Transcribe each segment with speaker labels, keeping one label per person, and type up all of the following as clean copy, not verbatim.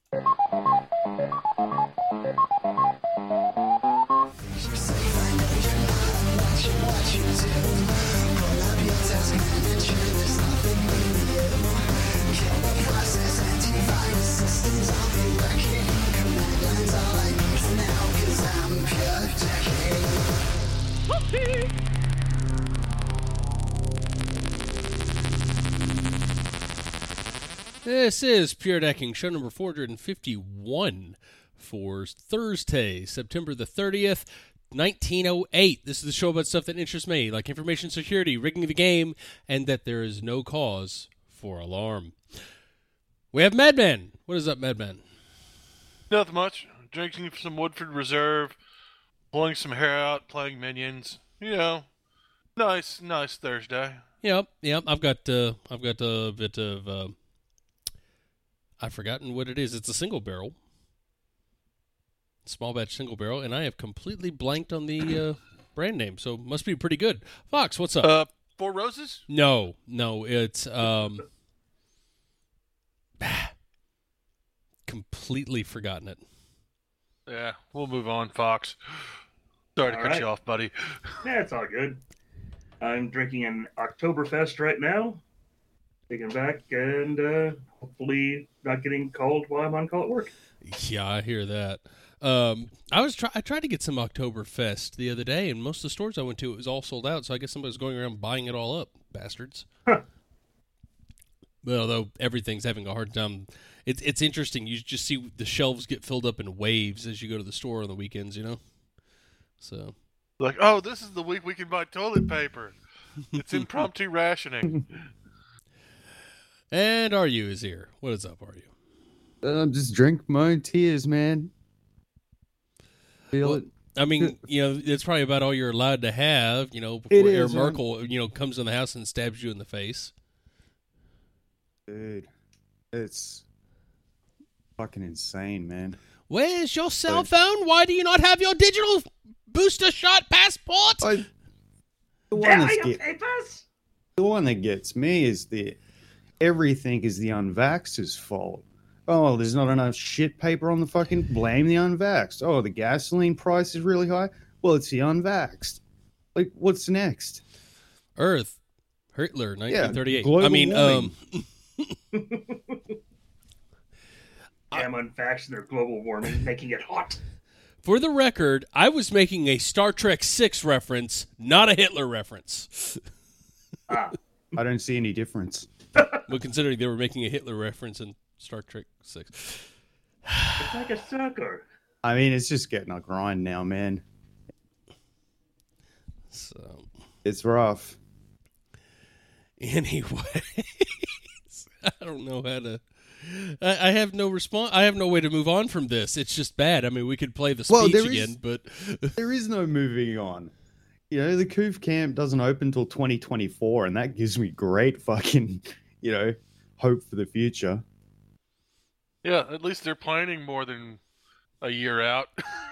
Speaker 1: This is Pure Decking, show number 451 for Thursday, September the 30th, 1908. This is the show about stuff that interests me, like information security, rigging the game, and that there is no cause for alarm. We have Madman. What is up, Madman?
Speaker 2: Nothing much. Drinking some Woodford Reserve, pulling some hair out, playing Minions. You know, nice Thursday.
Speaker 1: Yep. I've got a bit of. I've forgotten what it is. It's a single barrel, small batch single barrel, and I have completely blanked on the brand name. So it must be pretty good. Fox, what's up?
Speaker 2: Four Roses?
Speaker 1: No, it's completely forgotten it.
Speaker 2: Yeah, we'll move on, Fox. Sorry to cut you off, buddy.
Speaker 3: Yeah, it's all good. I'm drinking an Oktoberfest right now. Taking back and hopefully not getting called while I'm on call at work.
Speaker 1: Yeah, I hear that. I tried to get some Oktoberfest the other day, and most of the stores I went to, it was all sold out. So I guess somebody was going around buying it all up, bastards.
Speaker 3: Huh.
Speaker 1: But although everything's having a hard time, it's interesting. You just see the shelves get filled up in waves as you go to the store on the weekends. You know, so
Speaker 2: like, oh, this is the week we can buy toilet paper. It's impromptu rationing.
Speaker 1: And RU is here. What is up, RU?
Speaker 4: Just drink my own tears, man. Feel it.
Speaker 1: I mean, it's probably about all you're allowed to have, before
Speaker 4: is,
Speaker 1: Merkel, comes in the house and stabs you in the face.
Speaker 4: Dude, it's fucking insane, man.
Speaker 1: Where's your cell phone? Why do you not have your digital booster shot passport?
Speaker 4: The one that gets me is everything is the unvaxxers' fault. Oh, there's not enough shit paper on the fucking... Blame the unvaxxed. Oh, the gasoline price is really high. Well, it's the unvaxxed. Like, what's next?
Speaker 1: Earth. Hitler, 1938.
Speaker 4: Yeah,
Speaker 1: I mean,
Speaker 3: Damn unvaxxed and their global warming, making it hot.
Speaker 1: For the record, I was making a Star Trek VI reference, not a Hitler reference.
Speaker 3: Ah.
Speaker 4: I don't see any difference.
Speaker 1: Well, considering they were making a Hitler reference in Star Trek VI.
Speaker 3: It's like a sucker.
Speaker 4: I mean, it's just getting a grind now, man.
Speaker 1: So
Speaker 4: it's rough.
Speaker 1: Anyways, I don't know how to... I have no response. I have no way to move on from this. It's just bad. I mean, we could play the speech again, but...
Speaker 4: There is no moving on. The Coof camp doesn't open till 2024, and that gives me great fucking, hope for the future.
Speaker 2: Yeah, at least they're planning more than a year out.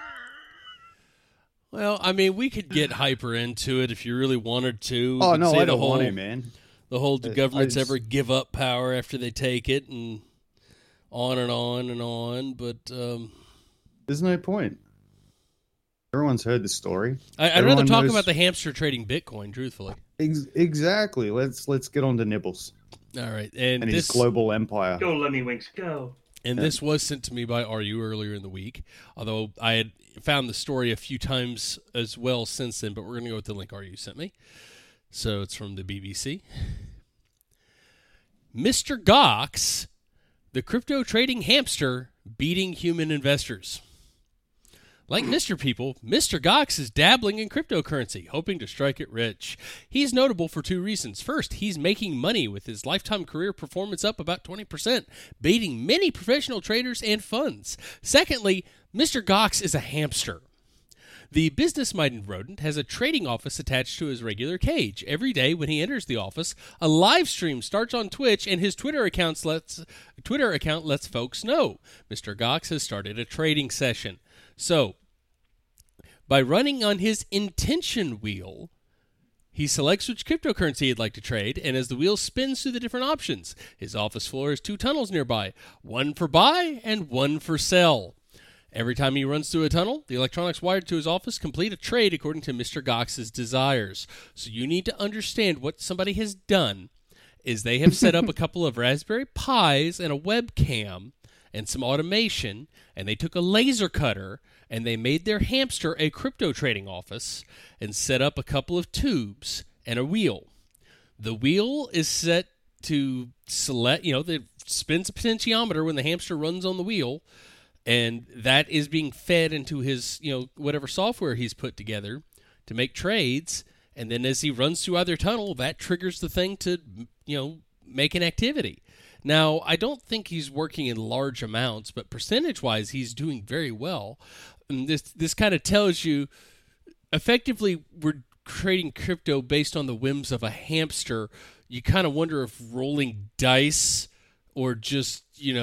Speaker 1: Well, I mean, we could get hyper into it if you really wanted to.
Speaker 4: Oh, no, I don't want to, man.
Speaker 1: The whole do governments ever give up power after they take it, and on and on and on, but...
Speaker 4: There's no point. Everyone's heard the story.
Speaker 1: I'd rather talk about the hamster trading Bitcoin, truthfully.
Speaker 4: Exactly. Let's get on to Nibbles.
Speaker 1: All right.
Speaker 4: And his global empire.
Speaker 3: Go, Lemmy Winks, go.
Speaker 1: And this was sent to me by RU earlier in the week, although I had found the story a few times as well since then, but we're going to go with the link RU sent me. So it's from the BBC. Mr. Gox, the crypto trading hamster, beating human investors. Like Mr. People, Mr. Gox is dabbling in cryptocurrency, hoping to strike it rich. He's notable for two reasons. First, he's making money with his lifetime career performance up about 20%, beating many professional traders and funds. Secondly, Mr. Gox is a hamster. The business-minded rodent has a trading office attached to his regular cage. Every day when he enters the office, a live stream starts on Twitch, and his Twitter account lets folks know Mr. Gox has started a trading session. So, by running on his intention wheel, He selects which cryptocurrency he'd like to trade, and as the wheel spins through the different options, his office floor has 2 tunnels nearby, one for buy and one for sell. Every time he runs through a tunnel, the electronics wired to his office complete a trade according to Mr. Gox's desires. So you need to understand what somebody has done is they have set up a couple of Raspberry Pis and a webcam and some automation, and they took a laser cutter and they made their hamster a crypto trading office and set up a couple of tubes and a wheel. The wheel is set to select, it spins a potentiometer when the hamster runs on the wheel, and that is being fed into his, whatever software he's put together to make trades. And then as he runs through either tunnel, that triggers the thing to, make an activity. Now, I don't think he's working in large amounts, but percentage-wise, he's doing very well. And this kind of tells you, effectively, we're trading crypto based on the whims of a hamster. You kind of wonder if rolling dice or just,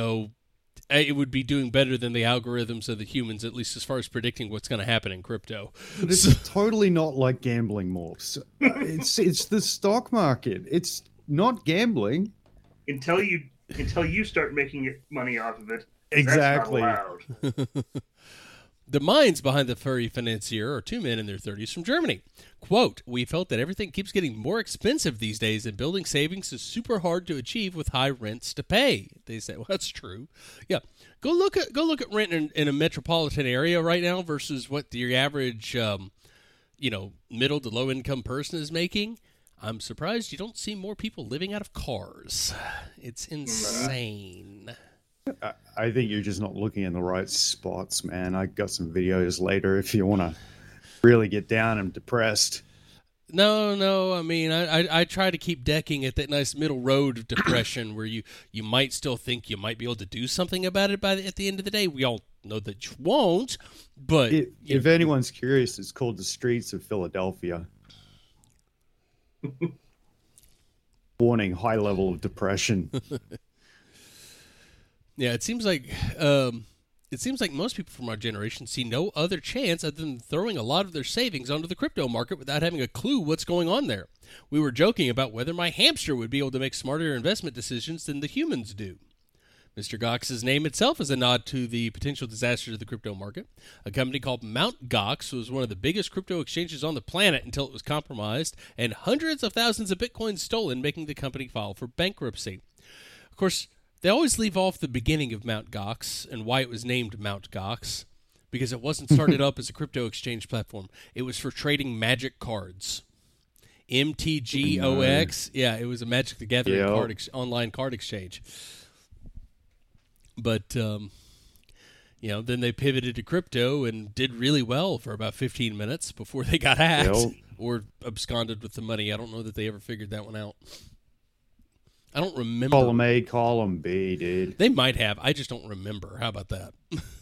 Speaker 1: it would be doing better than the algorithms of the humans, at least as far as predicting what's going to happen in crypto.
Speaker 4: But it's totally not like gambling, Morphs. It's the stock market. It's not gambling.
Speaker 3: Until you start making money off of it.
Speaker 4: Exactly.
Speaker 3: That's not allowed.
Speaker 1: The minds behind the furry financier are 2 men in their 30s from Germany. Quote, "We felt that everything keeps getting more expensive these days and building savings is super hard to achieve with high rents to pay." They say, well, that's true. Yeah. Go look at rent in a metropolitan area right now versus what your average, middle to low income person is making. I'm surprised you don't see more people living out of cars. It's insane.
Speaker 4: I think you're just not looking in the right spots, man. I got some videos later if you want to really get down and depressed.
Speaker 1: No. I mean, I try to keep decking at that nice middle road of depression where you might still think you might be able to do something about it at the end of the day. We all know that you won't, but...
Speaker 4: If anyone's curious, it's called The Streets of Philadelphia. Warning, high level of depression.
Speaker 1: Yeah, it seems like most people from our generation see no other chance other than throwing a lot of their savings onto the crypto market without having a clue what's going on there. We were joking about whether my hamster would be able to make smarter investment decisions than the humans do. Mr. Gox's name itself is a nod to the potential disasters of the crypto market. A company called Mt. Gox was one of the biggest crypto exchanges on the planet until it was compromised, and hundreds of thousands of bitcoins stolen, making the company file for bankruptcy. Of course, they always leave off the beginning of Mt. Gox and why it was named Mt. Gox, because it wasn't started up as a crypto exchange platform. It was for trading magic cards. MTGOX. Yeah, it was a Magic the Gathering online card exchange. But, then they pivoted to crypto and did really well for about 15 minutes before they got hacked or absconded with the money. I don't know that they ever figured that one out. I don't remember.
Speaker 4: Column A, column B, dude.
Speaker 1: They might have. I just don't remember. How about that?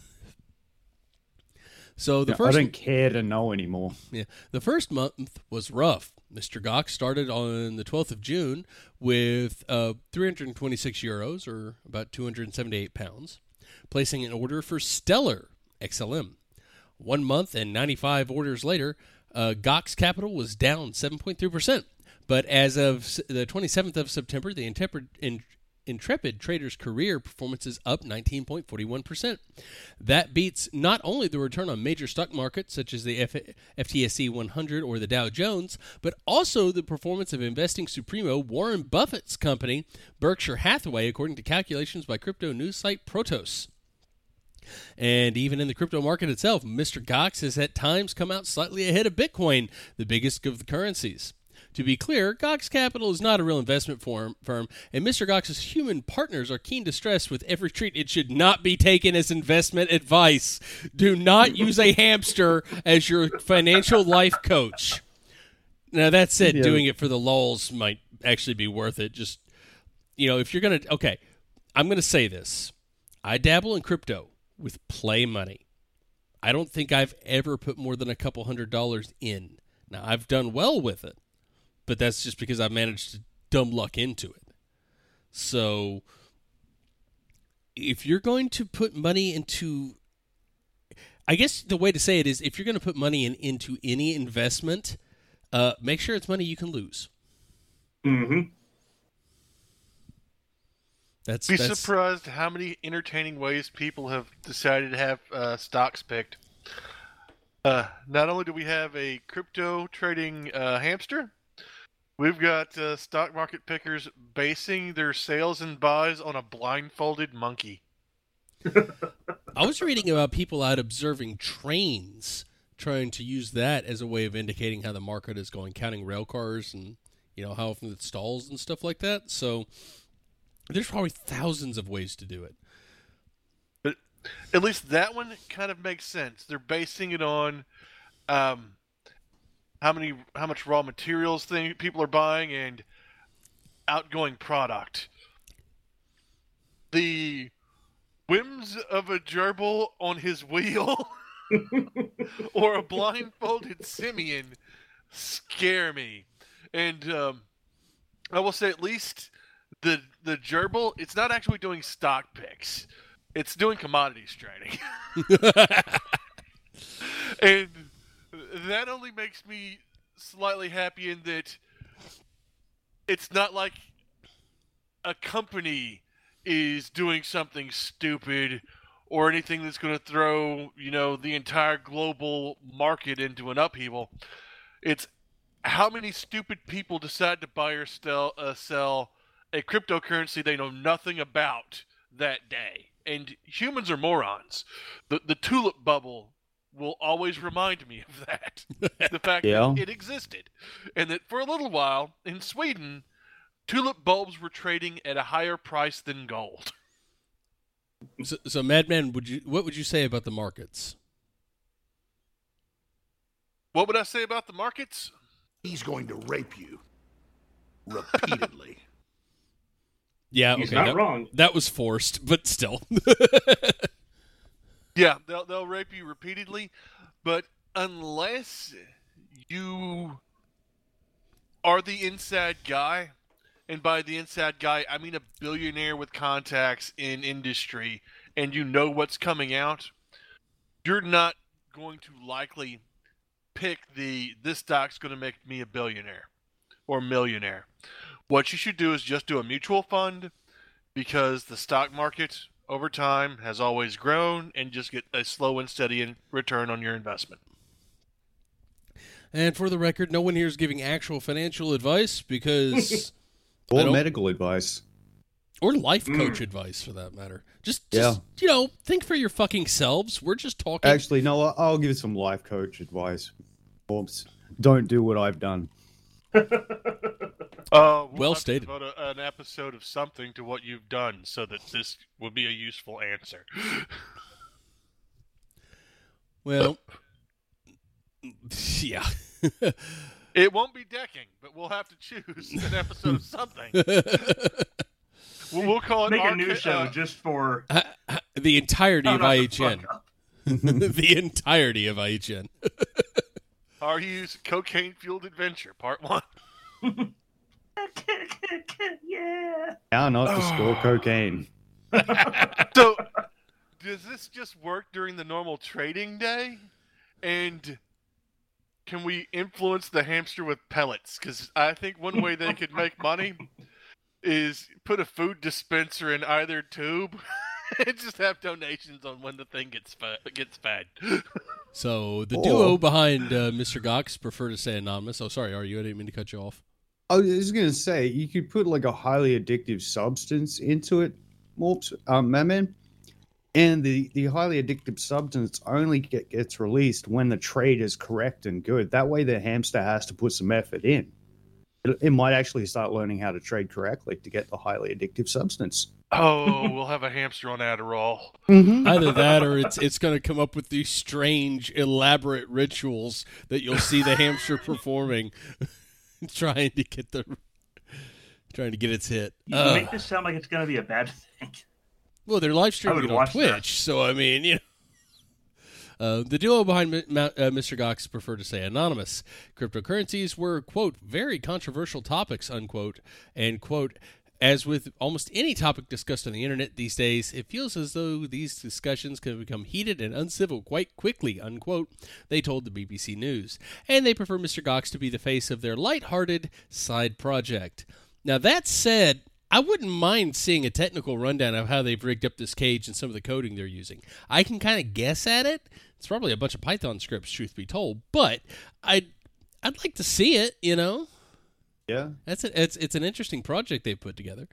Speaker 1: So
Speaker 4: I don't care to know anymore.
Speaker 1: Yeah, the first month was rough. Mr. Gox started on the 12th of June with 326 euros, or about 278 pounds, placing an order for Stellar XLM. 1 month and 95 orders later, Gox Capital was down 7.3%. But as of the 27th of September, the Intrepid Trader's career performance is up 19.41%. That beats not only the return on major stock markets such as the FTSE 100 or the Dow Jones, but also the performance of investing supremo Warren Buffett's company, Berkshire Hathaway, according to calculations by crypto news site Protos. And even in the crypto market itself, Mr. Gox has at times come out slightly ahead of Bitcoin, the biggest of the currencies. To be clear, Gox Capital is not a real investment firm, and Mr. Gox's human partners are keen to stress with every treat it should not be taken as investment advice. Do not use a hamster as your financial life coach. Now, that said, doing it for the lulz might actually be worth it. Just, if you're going to... Okay, I'm going to say this. I dabble in crypto with play money. I don't think I've ever put more than a couple $100 in. Now, I've done well with it. But that's just because I managed to dumb luck into it. So, if you're going to put money into... I guess the way to say it is, if you're going to put money into any investment, make sure it's money you can lose.
Speaker 3: Mm-hmm.
Speaker 1: That's
Speaker 2: surprised how many entertaining ways people have decided to have stocks picked. Not only do we have a crypto trading hamster, we've got stock market pickers basing their sales and buys on a blindfolded monkey.
Speaker 1: I was reading about people out observing trains, trying to use that as a way of indicating how the market is going, counting rail cars and how often it stalls and stuff like that. So there's probably thousands of ways to do it.
Speaker 2: But at least that one kind of makes sense. They're basing it on how much raw materials people are buying and outgoing product. The whims of a gerbil on his wheel or a blindfolded simian scare me. And I will say at least the gerbil, it's not actually doing stock picks. It's doing commodities trading. And that only makes me slightly happy in that it's not like a company is doing something stupid or anything that's going to throw, the entire global market into an upheaval. It's how many stupid people decide to buy or sell a cryptocurrency they know nothing about that day. And humans are morons. The tulip bubble will always remind me of that. The fact that it existed. And that for a little while, in Sweden, tulip bulbs were trading at a higher price than gold.
Speaker 1: So Madman, what would you say about the markets?
Speaker 2: What would I say about the markets?
Speaker 5: He's going to rape you repeatedly.
Speaker 1: Yeah,
Speaker 3: He's
Speaker 1: okay,
Speaker 3: not wrong.
Speaker 1: That was forced, but still.
Speaker 2: Yeah, they'll rape you repeatedly, but unless you are the inside guy, and by the inside guy, I mean a billionaire with contacts in industry, and you know what's coming out, you're not going to likely pick this stock's going to make me a billionaire or millionaire. What you should do is just do a mutual fund, because the stock market over time has always grown, and just get a slow and steady return on your investment.
Speaker 1: And for the record, no one here is giving actual financial advice because...
Speaker 4: Or medical advice.
Speaker 1: Or life coach advice, for that matter. Just think for your fucking selves. We're just talking...
Speaker 4: Actually, no, I'll give you some life coach advice. Oops. Don't do what I've done.
Speaker 1: Well stated.
Speaker 2: Devote an episode of something to what you've done so that this would be a useful answer. Well,
Speaker 1: yeah.
Speaker 2: It won't be decking, but we'll have to choose an episode of something. We'll call it...
Speaker 3: Make a new show just for...
Speaker 1: the entirety of IHN. The entirety of IHN.
Speaker 2: RU's Cocaine-Fueled Adventure, Part 1.
Speaker 3: Yeah.
Speaker 4: How not to score cocaine.
Speaker 2: So, does this just work during the normal trading day? And can we influence the hamster with pellets? Because I think one way they could make money is put a food dispenser in either tube and just have donations on when the thing gets fed.
Speaker 1: So the duo behind Mr. Gox prefer to say anonymous. Oh, sorry, I didn't mean to cut you off.
Speaker 4: I was going to say, you could put like a highly addictive substance into it, Madman. And the highly addictive substance only gets released when the trade is correct and good. That way the hamster has to put some effort in. It might actually start learning how to trade correctly to get the highly addictive substance.
Speaker 2: Oh, we'll have a hamster on Adderall.
Speaker 4: Mm-hmm.
Speaker 1: Either that or it's going to come up with these strange, elaborate rituals that you'll see the hamster performing, trying to get its hit.
Speaker 3: You make this sound like it's going to be a bad thing.
Speaker 1: Well, they're live streaming it on Twitch, so I mean, the duo behind Mr. Gox prefer to say anonymous. Cryptocurrencies were, quote, very controversial topics, unquote, and, quote, As with almost any topic discussed on the internet these days, it feels as though these discussions can become heated and uncivil quite quickly, unquote, they told the BBC News. And they prefer Mr. Gox to be the face of their lighthearted side project. Now, that said, I wouldn't mind seeing a technical rundown of how they've rigged up this cage and some of the coding they're using. I can kind of guess at it. It's probably a bunch of Python scripts, truth be told, but I'd like to see it, you know?
Speaker 4: Yeah.
Speaker 1: It's an interesting project they've put together.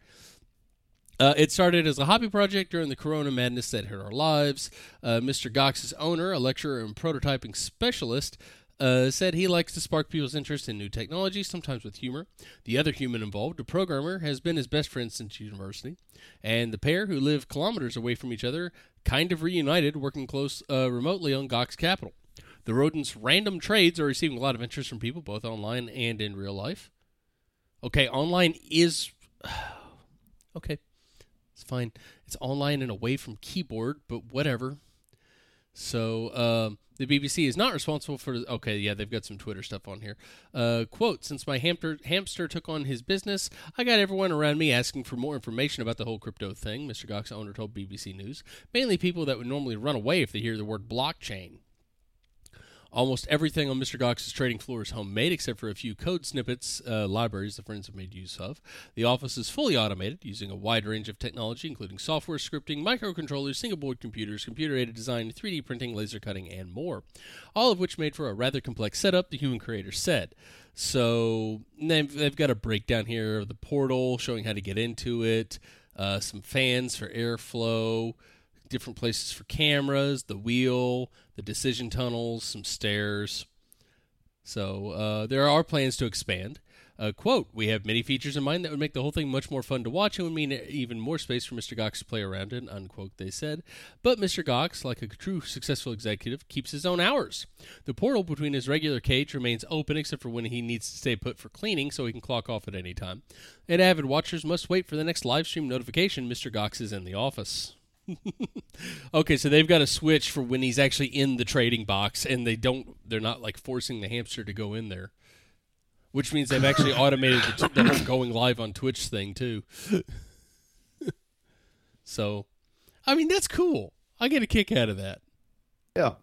Speaker 1: It started as a hobby project during the corona madness that hit our lives. Mr. Gox's owner, a lecturer and prototyping specialist, said he likes to spark people's interest in new technology, sometimes with humor. The other human involved, a programmer, has been his best friend since university. And the pair, who live kilometers away from each other, kind of reunited, working close remotely on Gox Capital. The rodent's random trades are receiving a lot of interest from people, both online and in real life. Okay, online is... okay, it's fine. It's online and away from keyboard, but whatever. So, the BBC is not responsible for... Okay, yeah, they've got some Twitter stuff on here. Quote, since my hamster took on his business, I got everyone around me asking for more information about the whole crypto thing, Mr. Gox owner told BBC News. Mainly people that would normally run away if they hear the word blockchain. Almost everything on Mr. Gox's trading floor is homemade, except for a few code snippets, libraries the friends have made use of. The office is fully automated, using a wide range of technology, including software scripting, microcontrollers, single-board computers, computer-aided design, 3D printing, laser cutting, and more. All of which made for a rather complex setup, the human creator said. So they've got a breakdown here of the portal, showing how to get into it, some fans for airflow, different places for cameras, the wheel, the decision tunnels, some stairs. So there are plans to expand. Quote, we have many features in mind that would make the whole thing much more fun to watch and would mean even more space for Mr. Gox to play around in, unquote, they said. But Mr. Gox, like a true successful executive, keeps his own hours. The portal between his regular cage remains open except for when he needs to stay put for cleaning so he can clock off at any time. And avid watchers must wait for the next live stream notification Mr. Gox is in the office. Okay, so they've got a switch for when he's actually in the trading box, and they're not like forcing the hamster to go in there, which means they've actually automated the going live on Twitch thing too. So, I mean, that's cool. I get a kick out of that.
Speaker 4: Yeah.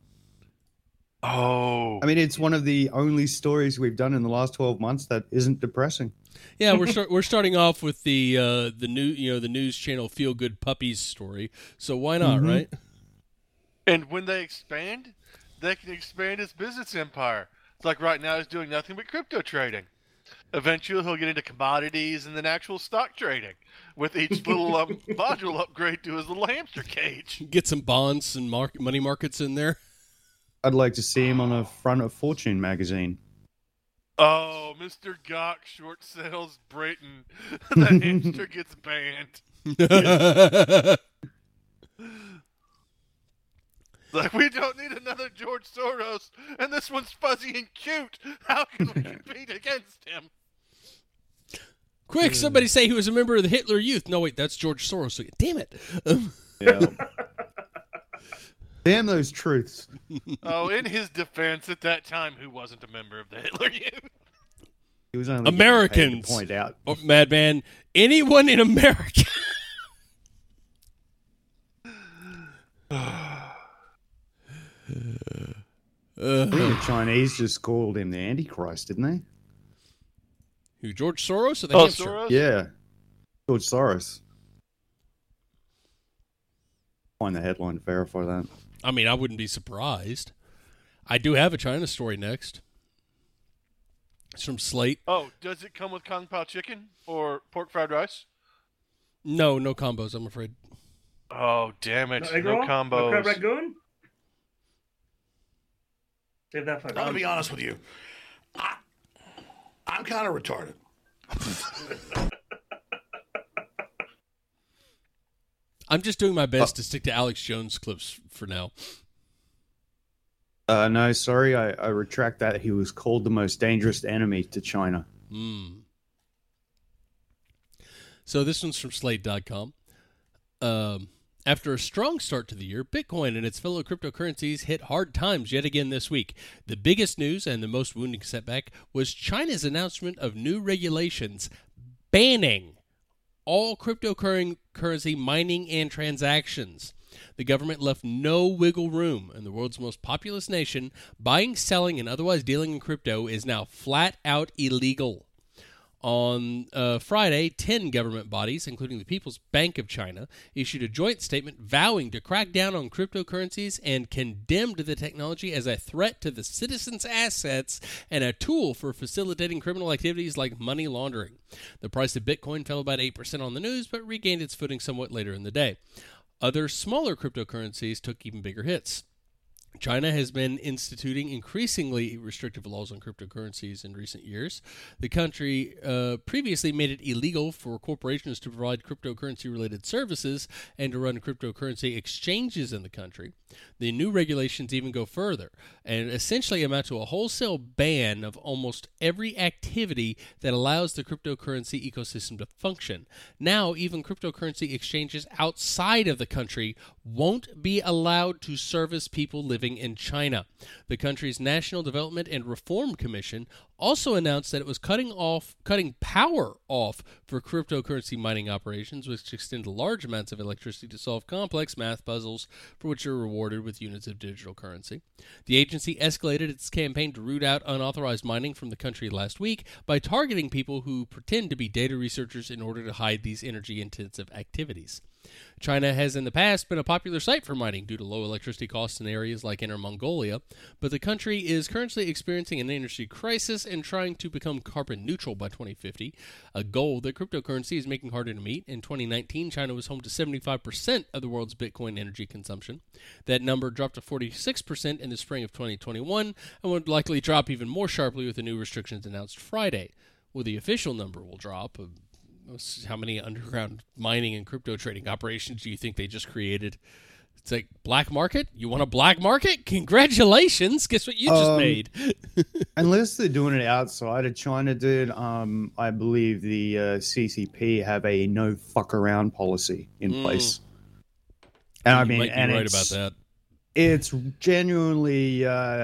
Speaker 2: Oh.
Speaker 4: I mean, it's one of the only stories we've done in the last 12 months that isn't depressing.
Speaker 1: Yeah, we're starting off with the new the news channel Feel Good Puppies story. So why not, right?
Speaker 2: And when they expand, they can expand his business empire. It's like right now he's doing nothing but crypto trading. Eventually he'll get into commodities and then actual stock trading with each little module upgrade to his little hamster cage.
Speaker 1: Get some bonds and money markets in there.
Speaker 4: I'd like to see him on the front of Fortune magazine.
Speaker 2: Oh, Mr. Gox short sales Brayton. The hamster gets banned. Like, we don't need another George Soros, and this one's fuzzy and cute. How can we compete against him?
Speaker 1: Quick, somebody say he was a member of the Hitler Youth. No, wait, that's George Soros. Damn it.
Speaker 4: Yeah. Damn those truths.
Speaker 2: Oh, in his defense, at that time, who wasn't a member of the Hitler Youth?
Speaker 4: He was only
Speaker 1: Americans.
Speaker 4: To point out.
Speaker 1: Oh, Madman, anyone in America.
Speaker 4: I think the Chinese just called him the Antichrist, didn't they?
Speaker 1: Who, George Soros or the hamster?
Speaker 2: Soros?
Speaker 4: Yeah. George Soros. Find the headline to verify that.
Speaker 1: I mean, I wouldn't be surprised. I do have a China story next. It's from Slate.
Speaker 2: Oh, does it come with Kung Pao chicken or pork fried rice?
Speaker 1: No combos, I'm afraid.
Speaker 2: Oh, damn it.
Speaker 3: egg
Speaker 2: No
Speaker 3: roll?
Speaker 2: combos.
Speaker 3: No crab ragoon? Save that for
Speaker 5: I'm gonna be honest with you. I'm kind of retarded.
Speaker 1: I'm just doing my best to stick to Alex Jones clips for now.
Speaker 4: No, sorry, I retract that. He was called the most dangerous enemy to China.
Speaker 1: So this one's from Slate.com. After a strong start to the year, Bitcoin and its fellow cryptocurrencies hit hard times yet again this week. The biggest news and the most wounding setback was China's announcement of new regulations banning all cryptocurrency mining and transactions. The government left no wiggle room, and the world's most populous nation, buying, selling, and otherwise dealing in crypto is now flat out illegal. On Friday, 10 government bodies, including the People's Bank of China, issued a joint statement vowing to crack down on cryptocurrencies and condemned the technology as a threat to the citizens' assets and a tool for facilitating criminal activities like money laundering. The price of Bitcoin fell about 8% on the news, but regained its footing somewhat later in the day. Other smaller cryptocurrencies took even bigger hits. China has been instituting increasingly restrictive laws on cryptocurrencies in recent years. The country previously made it illegal for corporations to provide cryptocurrency-related services and to run cryptocurrency exchanges in the country. The new regulations even go further and essentially amount to a wholesale ban of almost every activity that allows the cryptocurrency ecosystem to function. Now, even cryptocurrency exchanges outside of the country won't be allowed to service people living in China. The country's National Development and Reform Commission also announced that it was cutting power off for cryptocurrency mining operations, which extend large amounts of electricity to solve complex math puzzles for which are rewarded with units of digital currency. The agency escalated its campaign to root out unauthorized mining from the country last week by targeting people who pretend to be data researchers in order to hide these energy-intensive activities. China has in the past been a popular site for mining due to low electricity costs in areas like Inner Mongolia, but the country is currently experiencing an energy crisis and trying to become carbon neutral by 2050, a goal that cryptocurrency is making harder to meet. In 2019, China was home to 75% of the world's Bitcoin energy consumption. That number dropped to 46% in the spring of 2021 and would likely drop even more sharply with the new restrictions announced Friday. Well, the official number will drop. How many underground mining and crypto trading operations do you think they just created? It's like, black market? You want a black market? Congratulations. Guess what you just made?
Speaker 4: Unless they're doing it outside of China, dude, I believe the CCP have a no fuck around policy in place. And I mean,
Speaker 1: you might be right about that.
Speaker 4: It's genuinely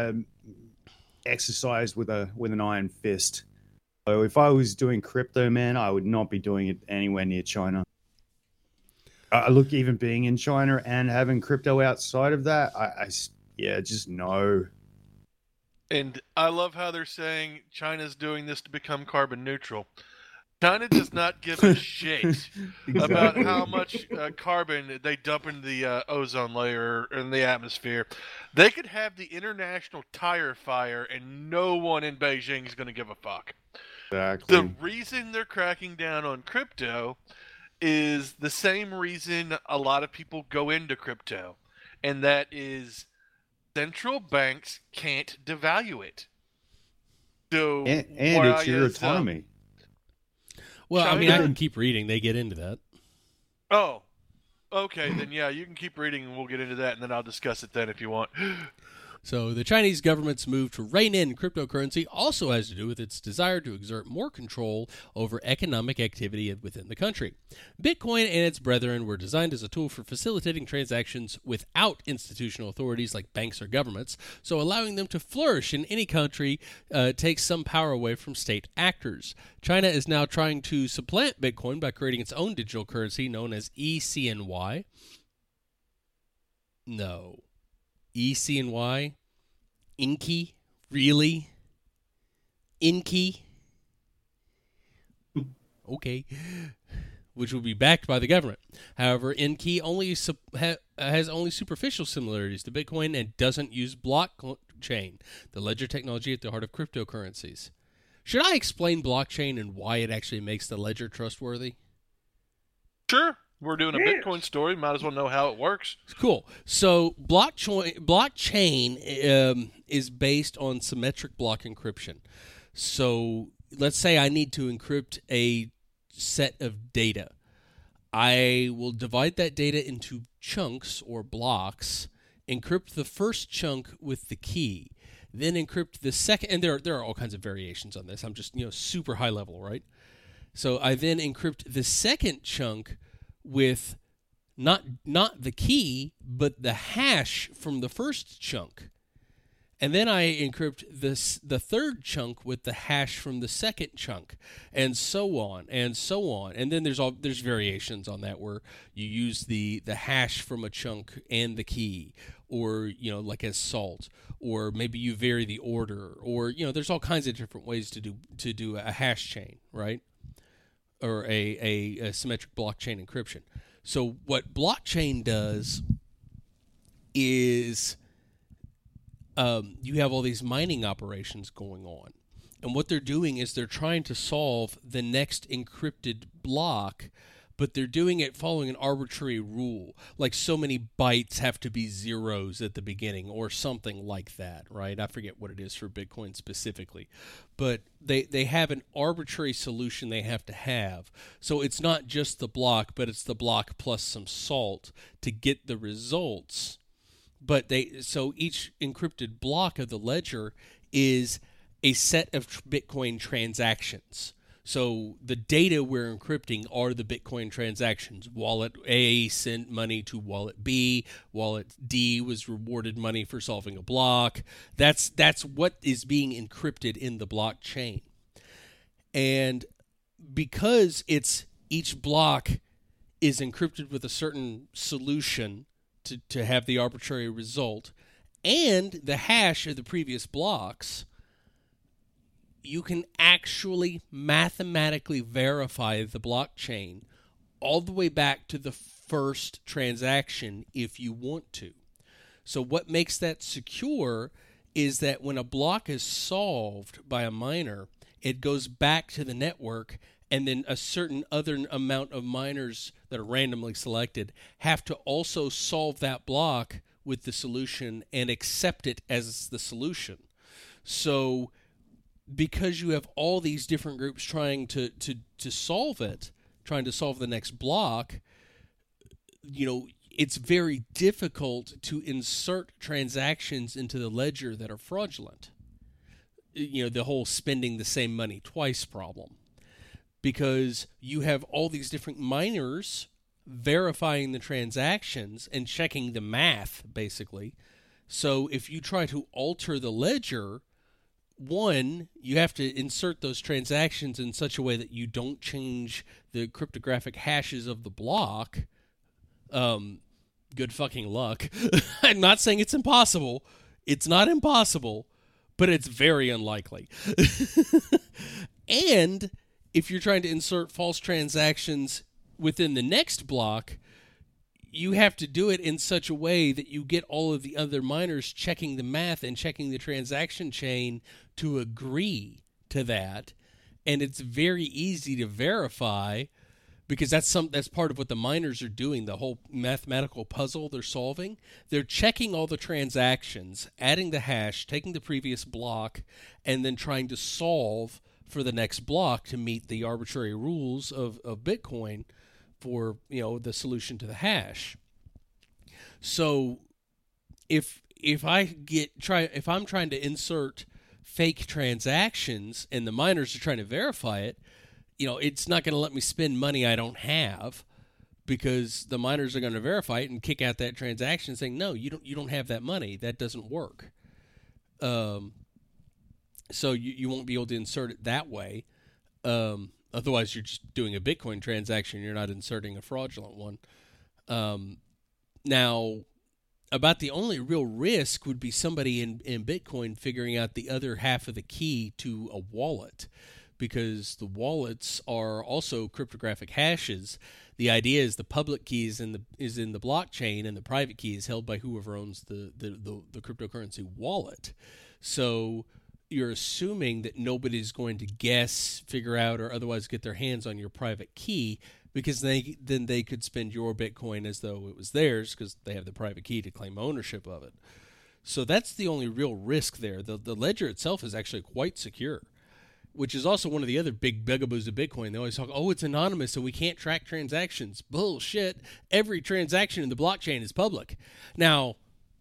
Speaker 4: exercised with an iron fist. So if I was doing crypto, man, I would not be doing it anywhere near China. Look, even being in China and having crypto outside of that, just no.
Speaker 2: And I love how they're saying China's doing this to become carbon neutral. China does not give a shit about how much carbon they dump into the ozone layer in the atmosphere. They could have the international tire fire and no one in Beijing is going to give a fuck.
Speaker 4: Exactly.
Speaker 2: The reason they're cracking down on crypto is the same reason a lot of people go into crypto, and that is central banks can't devalue it. So,
Speaker 4: and it's your autonomy.
Speaker 1: Well,
Speaker 2: China,
Speaker 1: I mean, I can keep reading. They get into that.
Speaker 2: Oh, okay. Then, yeah, you can keep reading, and we'll get into that, and then I'll discuss it then if you want.
Speaker 1: So the Chinese government's move to rein in cryptocurrency also has to do with its desire to exert more control over economic activity within the country. Bitcoin and its brethren were designed as a tool for facilitating transactions without institutional authorities like banks or governments, so allowing them to flourish in any country takes some power away from state actors. China is now trying to supplant Bitcoin by creating its own digital currency known as eCNY. No. eCNY? Inky? Really? Inky? Okay. Which will be backed by the government. However, Inky has only superficial similarities to Bitcoin and doesn't use blockchain, the ledger technology at the heart of cryptocurrencies. Should I explain blockchain and why it actually makes the ledger trustworthy?
Speaker 2: Sure. We're doing a Bitcoin story. Might as well know how it works.
Speaker 1: Cool. So blockchain is based on symmetric block encryption. So let's say I need to encrypt a set of data. I will divide that data into chunks or blocks, encrypt the first chunk with the key, then encrypt the second. And there are all kinds of variations on this. I'm just super high level, right? So I then encrypt the second chunk with not the key, but the hash from the first chunk. And then I encrypt the third chunk with the hash from the second chunk, and so on and so on. And then there's variations on that where you use the hash from a chunk and the key, or like as salt, or maybe you vary the order, or there's all kinds of different ways to do a hash chain, right? Or a symmetric blockchain encryption. So what blockchain does is you have all these mining operations going on. And what they're doing is they're trying to solve the next encrypted block, but they're doing it following an arbitrary rule. Like so many bytes have to be zeros at the beginning or something like that, right? I forget what it is for Bitcoin specifically. But they have an arbitrary solution they have to have. So it's not just the block, but it's the block plus some salt to get the results. But so each encrypted block of the ledger is a set of Bitcoin transactions. So the data we're encrypting are the Bitcoin transactions. Wallet A sent money to wallet B. Wallet D was rewarded money for solving a block. That's what is being encrypted in the blockchain. And because each block is encrypted with a certain solution to have the arbitrary result, and the hash of the previous blocks, you can actually mathematically verify the blockchain all the way back to the first transaction if you want to. So what makes that secure is that when a block is solved by a miner, it goes back to the network, and then a certain other amount of miners that are randomly selected have to also solve that block with the solution and accept it as the solution. So because you have all these different groups trying to solve it, trying to solve the next block, it's very difficult to insert transactions into the ledger that are fraudulent. The whole spending the same money twice problem. Because you have all these different miners verifying the transactions and checking the math, basically. So if you try to alter the ledger, one, you have to insert those transactions in such a way that you don't change the cryptographic hashes of the block. Good fucking luck. I'm not saying it's impossible. It's not impossible, but it's very unlikely. And if you're trying to insert false transactions within the next block, you have to do it in such a way that you get all of the other miners checking the math and checking the transaction chain to agree to that. And it's very easy to verify because that's part of what the miners are doing, the whole mathematical puzzle they're solving. They're checking all the transactions, adding the hash, taking the previous block, and then trying to solve for the next block to meet the arbitrary rules of Bitcoin for the solution to the hash. So if I'm trying to insert fake transactions and the miners are trying to verify it, it's not going to let me spend money I don't have because the miners are going to verify it and kick out that transaction saying, no, you don't have that money. That doesn't work. So you won't be able to insert it that way. Otherwise, you're just doing a Bitcoin transaction. You're not inserting a fraudulent one. Now, about the only real risk would be somebody in Bitcoin figuring out the other half of the key to a wallet, because the wallets are also cryptographic hashes. The idea is the public key is in the blockchain, and the private key is held by whoever owns the cryptocurrency wallet. So you're assuming that nobody's going to guess, figure out, or otherwise get their hands on your private key, because then they could spend your Bitcoin as though it was theirs because they have the private key to claim ownership of it. So that's the only real risk there. The ledger itself is actually quite secure, which is also one of the other big bugaboos of Bitcoin. They always talk, it's anonymous, so we can't track transactions. Bullshit. Every transaction in the blockchain is public. Now,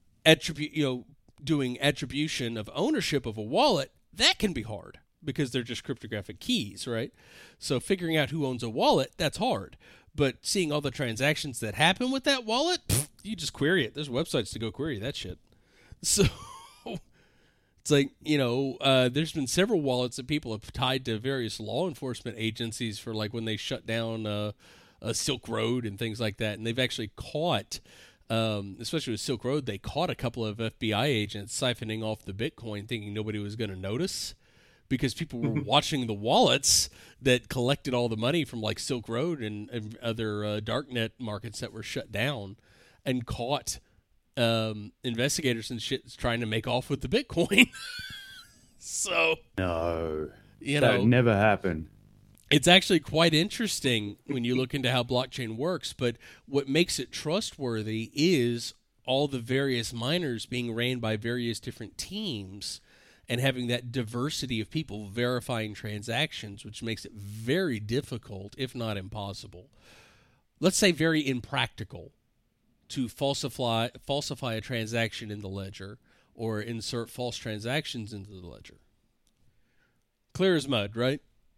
Speaker 1: doing attribution of ownership of a wallet, that can be hard because they're just cryptographic keys, right? So figuring out who owns a wallet, that's hard. But seeing all the transactions that happen with that wallet, you just query it. There's websites to go query that shit. So It's like, there's been several wallets that people have tied to various law enforcement agencies for like when they shut down a Silk Road and things like that. And they've actually caught, especially with Silk Road, they caught a couple of FBI agents siphoning off the Bitcoin thinking nobody was going to notice because people were watching the wallets that collected all the money from like Silk Road and other darknet markets that were shut down and caught investigators and shit trying to make off with the Bitcoin. So
Speaker 4: No,
Speaker 1: that
Speaker 4: that never happened.
Speaker 1: it's actually quite interesting when you look into how blockchain works. But what makes it trustworthy is all the various miners being ran by various different teams and having that diversity of people verifying transactions, which makes it very difficult, if not impossible. Let's say very impractical to falsify a transaction in the ledger or insert false transactions into the ledger. Clear as mud, right?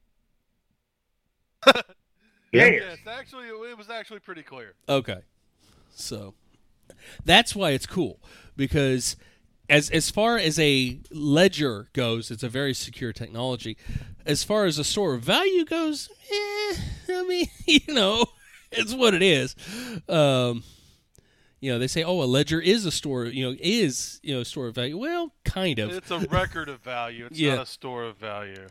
Speaker 3: Yeah.
Speaker 2: Yes, actually, it was actually pretty clear.
Speaker 1: Okay. So that's why it's cool, because as far as a ledger goes, it's a very secure technology. As far as a store of value goes, I mean, it's what it is. They say, oh, a ledger is a store, a store of value. Well, kind of.
Speaker 2: It's a record of value. It's not a store of value.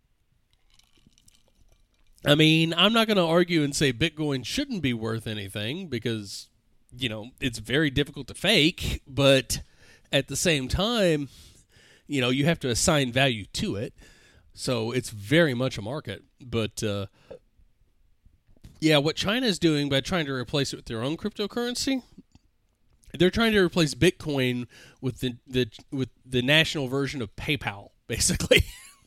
Speaker 1: I mean, I'm not going to argue and say Bitcoin shouldn't be worth anything because, it's very difficult to fake. But at the same time, you have to assign value to it. So it's very much a market. But, what China is doing by trying to replace it with their own cryptocurrency, they're trying to replace Bitcoin with the national version of PayPal, basically.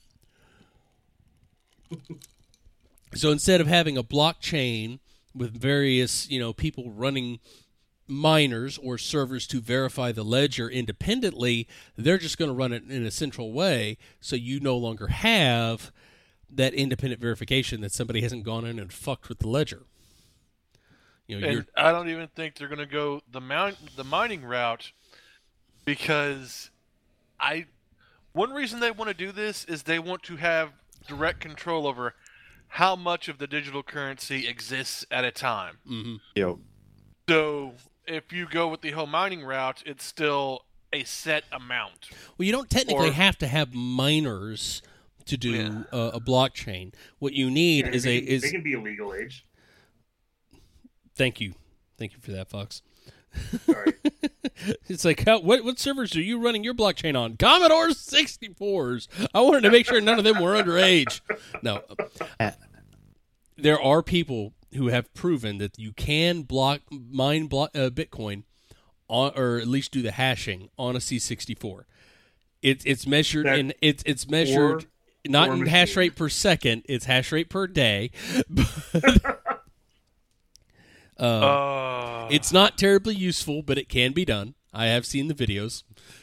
Speaker 1: So instead of having a blockchain with various, people running miners or servers to verify the ledger independently, they're just going to run it in a central way, so you no longer have that independent verification that somebody hasn't gone in and fucked with the ledger.
Speaker 2: And I don't even think they're going to go the mining route, because one reason they want to do this is they want to have direct control over how much of the digital currency exists at a time.
Speaker 1: Mm-hmm.
Speaker 4: Yep.
Speaker 2: So if you go with the whole mining route, it's still a set amount.
Speaker 1: Well, you don't technically have to have miners to do a blockchain. What you need is
Speaker 3: they can be a legal age.
Speaker 1: Thank you for that, Fox.
Speaker 3: Sorry.
Speaker 1: It's like, what servers are you running your blockchain on? Commodore 64s. I wanted to make sure none of them were underage. No. There are people who have proven that you can mine Bitcoin or at least do the hashing on a C64. It's measured it's measured not in hash rate per second. It's hash rate per day. It's not terribly useful, but it can be done. I have seen the videos.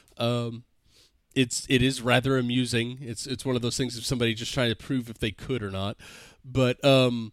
Speaker 1: It is rather amusing. It's one of those things of somebody just trying to prove if they could or not. But the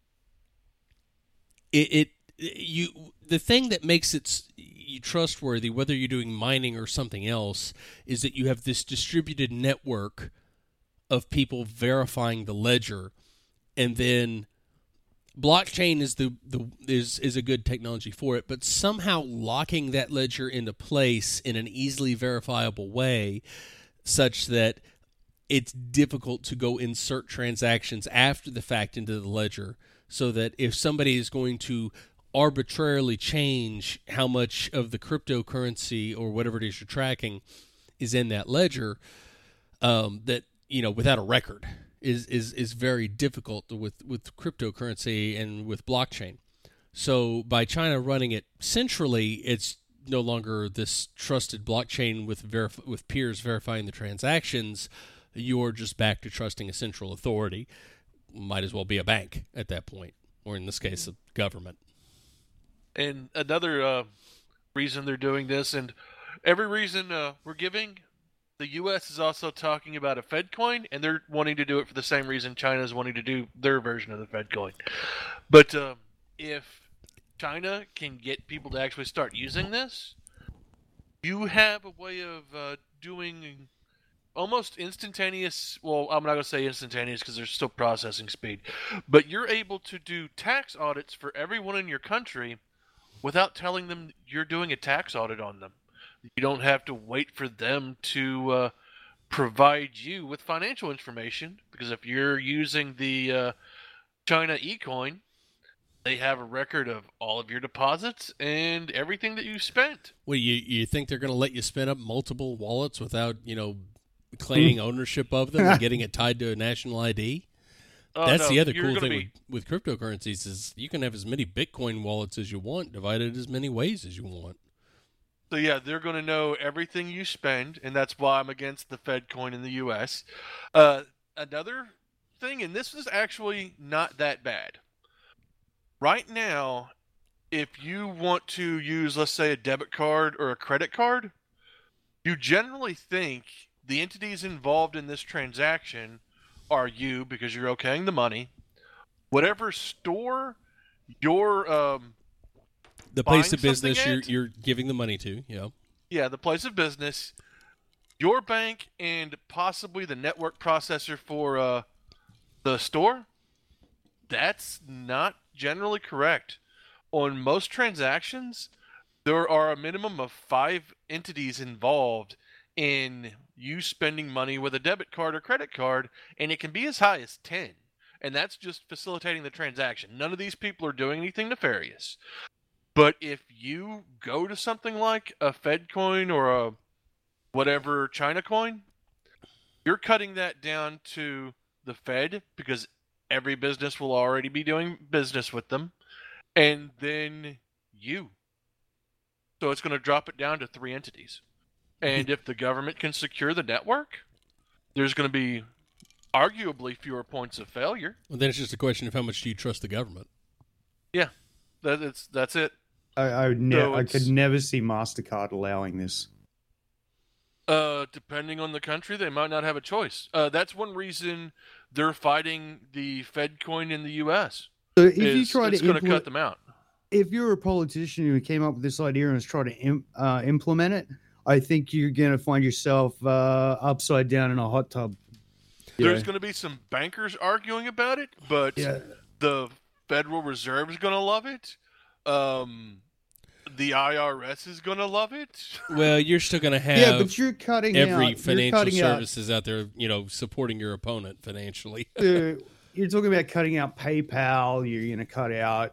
Speaker 1: thing that makes it trustworthy, whether you're doing mining or something else, is that you have this distributed network of people verifying the ledger, and then blockchain is a good technology for it, but somehow locking that ledger into place in an easily verifiable way such that it's difficult to go insert transactions after the fact into the ledger, so that if somebody is going to arbitrarily change how much of the cryptocurrency or whatever it is you're tracking is in that ledger, that without a record is very difficult with cryptocurrency and with blockchain. So by China running it centrally, it's no longer this trusted blockchain with peers verifying the transactions. You're just back to trusting a central authority. Might as well be a bank at that point, or in this case, a government.
Speaker 2: And another reason they're doing this, and every reason we're giving, the U.S. is also talking about a Fed coin, and they're wanting to do it for the same reason China is wanting to do their version of the Fed coin. But if China can get people to actually start using this, you have a way of doing almost instantaneous. Well, I'm not going to say instantaneous because there's still processing speed, but you're able to do tax audits for everyone in your country without telling them you're doing a tax audit on them. You don't have to wait for them to provide you with financial information, because if you're using the China eCoin, they have a record of all of your deposits and everything that you spent.
Speaker 1: Well, you think they're going to let you spin up multiple wallets without, claiming ownership of them and getting it tied to a national ID? That's the other cool thing with cryptocurrencies is you can have as many Bitcoin wallets as you want, divided as many ways as you want.
Speaker 2: So yeah, they're going to know everything you spend, and that's why I'm against the Fed coin in the U.S. Another thing, and this is actually not that bad. Right now, if you want to use, let's say, a debit card or a credit card, you generally think the entities involved in this transaction are you, because you're okaying the money, whatever store your
Speaker 1: the place of
Speaker 2: buying
Speaker 1: business
Speaker 2: something
Speaker 1: you're giving the money to,
Speaker 2: yeah, the place of business, your bank, and possibly the network processor for the store. That's not generally correct. On most transactions, there are a minimum of 5 entities involved in you spending money with a debit card or credit card, and it can be as high as 10. And that's just facilitating the transaction. None of these people are doing anything nefarious. But if you go to something like a Fed coin or a whatever China coin, you're cutting that down to the Fed, because every business will already be doing business with them, and then you. So it's going to drop it down to 3 entities. And if the government can secure the network, there's going to be arguably fewer points of failure.
Speaker 1: Well, then it's just a question of how much do you trust the government?
Speaker 2: Yeah, that's it.
Speaker 4: I could never see MasterCard allowing this.
Speaker 2: Depending on the country, they might not have a choice. That's one reason they're fighting the Fed coin in the U.S.
Speaker 4: So if you try
Speaker 2: it's going to cut them out.
Speaker 4: If you're a politician who came up with this idea and is trying to implement it, I think you're going to find yourself upside down in a hot tub.
Speaker 2: There's going to be some bankers arguing about it, but the Federal Reserve is going to love it. The IRS is going to love it.
Speaker 1: Well, you're still going to have
Speaker 4: but you're cutting
Speaker 1: every
Speaker 4: out,
Speaker 1: financial services out there, supporting your opponent financially.
Speaker 4: You're talking about cutting out PayPal. You're going to cut out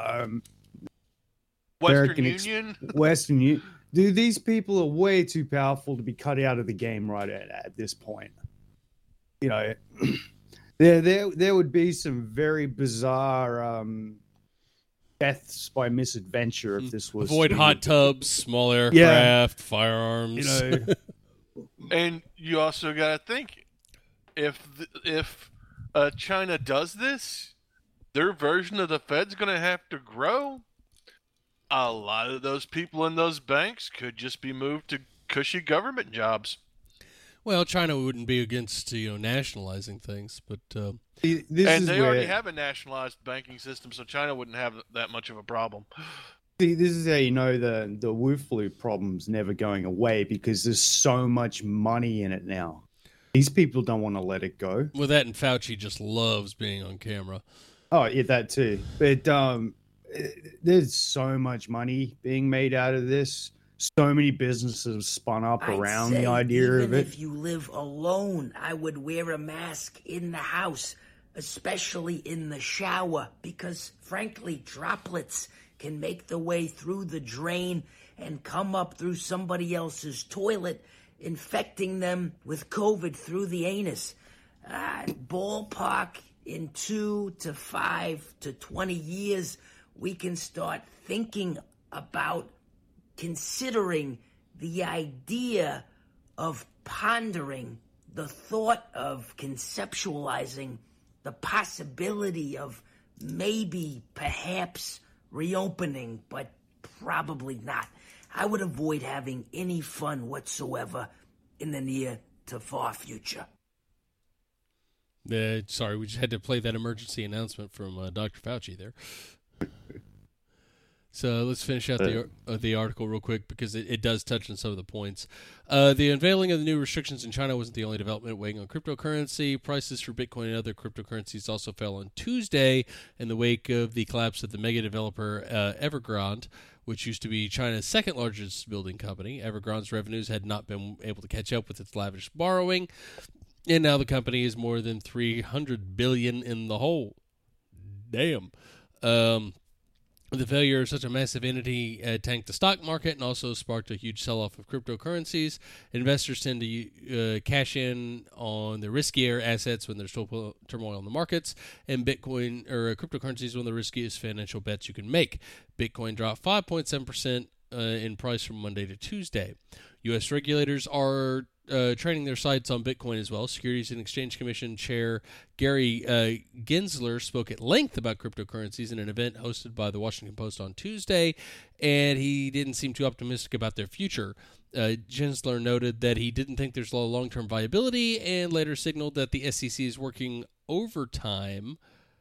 Speaker 2: Western Union.
Speaker 4: Western Union. Dude, these people are way too powerful to be cut out of the game right at this point. There would be some very bizarre deaths by misadventure if this was
Speaker 1: avoid hot tubs, small aircraft, firearms.
Speaker 2: And you also got to think, if China does this, their version of the Fed's going to have to grow. A lot of those people in those banks could just be moved to cushy government jobs.
Speaker 1: Well, China wouldn't be against nationalizing things, but
Speaker 2: they already have a nationalized banking system, so China wouldn't have that much of a problem.
Speaker 4: See, this is how you know the Wu flu problem's never going away, because there's so much money in it now. These people don't want to let it go.
Speaker 1: Well, that and Fauci just loves being on camera.
Speaker 4: Oh, yeah, that too. But there's so much money being made out of this. So many businesses spun up around the idea of it.
Speaker 6: If you live alone, I would wear a mask in the house, especially in the shower, because frankly, droplets can make their way through the drain and come up through somebody else's toilet, infecting them with COVID through the anus. Ballpark, in 2 to 5 to 20 years, we can start thinking about considering the idea of pondering the thought of conceptualizing the possibility of maybe, perhaps, reopening, but probably not. I would avoid having any fun whatsoever in the near to far future.
Speaker 1: Sorry, we just had to play that emergency announcement from Dr. Fauci there. So let's finish out the article real quick because it does touch on some of the points. The unveiling of the new restrictions in China wasn't the only development weighing on cryptocurrency. Prices for Bitcoin and other cryptocurrencies also fell on Tuesday in the wake of the collapse of the mega developer Evergrande, which used to be China's second largest building company. Evergrande's revenues had not been able to catch up with its lavish borrowing, and now the company is more than $300 billion in the hole. Damn. The failure of such a massive entity tanked the stock market and also sparked a huge sell-off of cryptocurrencies. Investors tend to cash in on the riskier assets when there's turmoil in the markets, and Bitcoin or cryptocurrency is one of the riskiest financial bets you can make. Bitcoin dropped 5.7% in price from Monday to Tuesday. U.S. regulators are training their sights on Bitcoin as well. Securities and Exchange Commission Chair Gary Gensler spoke at length about cryptocurrencies in an event hosted by the Washington Post on Tuesday, and he didn't seem too optimistic about their future. Gensler noted that he didn't think there's a lot of long-term viability and later signaled that the SEC is working overtime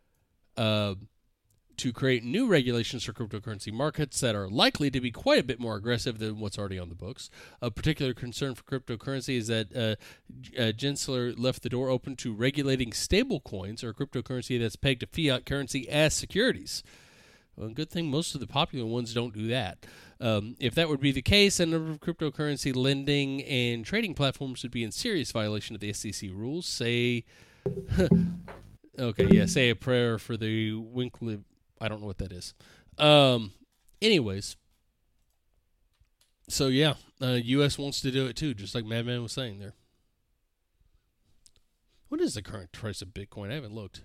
Speaker 1: to create new regulations for cryptocurrency markets that are likely to be quite a bit more aggressive than what's already on the books. A particular concern for cryptocurrency is that Gensler left the door open to regulating stablecoins or cryptocurrency that's pegged to fiat currency as securities. Well, good thing most of the popular ones don't do that. If that would be the case, a number of cryptocurrency lending and trading platforms would be in serious violation of the SEC rules. Say a prayer for the Winklev. I don't know what that is. Anyways, so yeah, U.S. wants to do it too, just like Madman was saying there. What is the current price of Bitcoin? I haven't looked.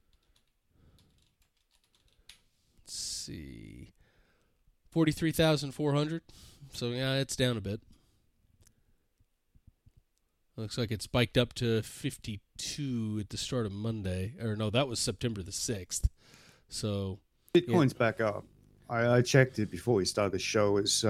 Speaker 1: Let's see, 43,400. So yeah, it's down a bit. Looks like it spiked up to 52 at the start of Monday. Or no, that was September the 6th. So
Speaker 4: Bitcoin's back up. I checked it before we started the show. It's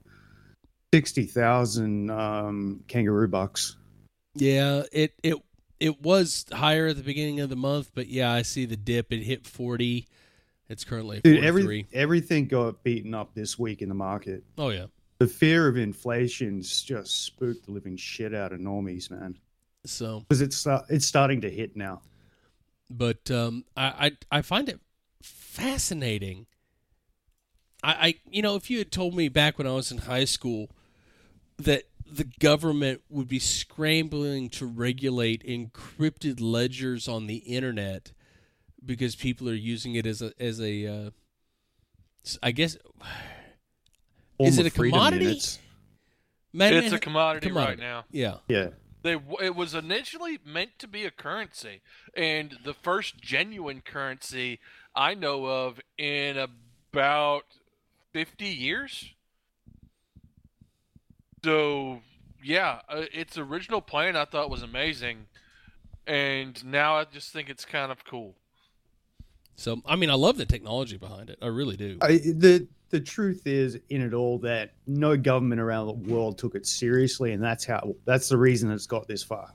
Speaker 4: 60,000 kangaroo bucks.
Speaker 1: Yeah, it was higher at the beginning of the month, but yeah, I see the dip. It hit 40. It's currently at 43.
Speaker 4: Everything got beaten up this week in the market.
Speaker 1: Oh yeah.
Speaker 4: The fear of inflation's just spooked the living shit out of normies, man.
Speaker 1: So
Speaker 4: because it's starting to hit now.
Speaker 1: But I find it fascinating. I if you had told me back when I was in high school that the government would be scrambling to regulate encrypted ledgers on the internet because people are using it as a I guess is it a commodity?
Speaker 2: It's a commodity right now.
Speaker 1: Yeah.
Speaker 4: Yeah.
Speaker 2: It was initially meant to be a currency, and the first genuine currency I know of in about 50 years. So, yeah, its original plan I thought was amazing, and now I just think it's kind of cool.
Speaker 1: So, I mean, I love the technology behind it. I really do.
Speaker 4: The truth is in it all that no government around the world took it seriously, and that's the reason it's got this far.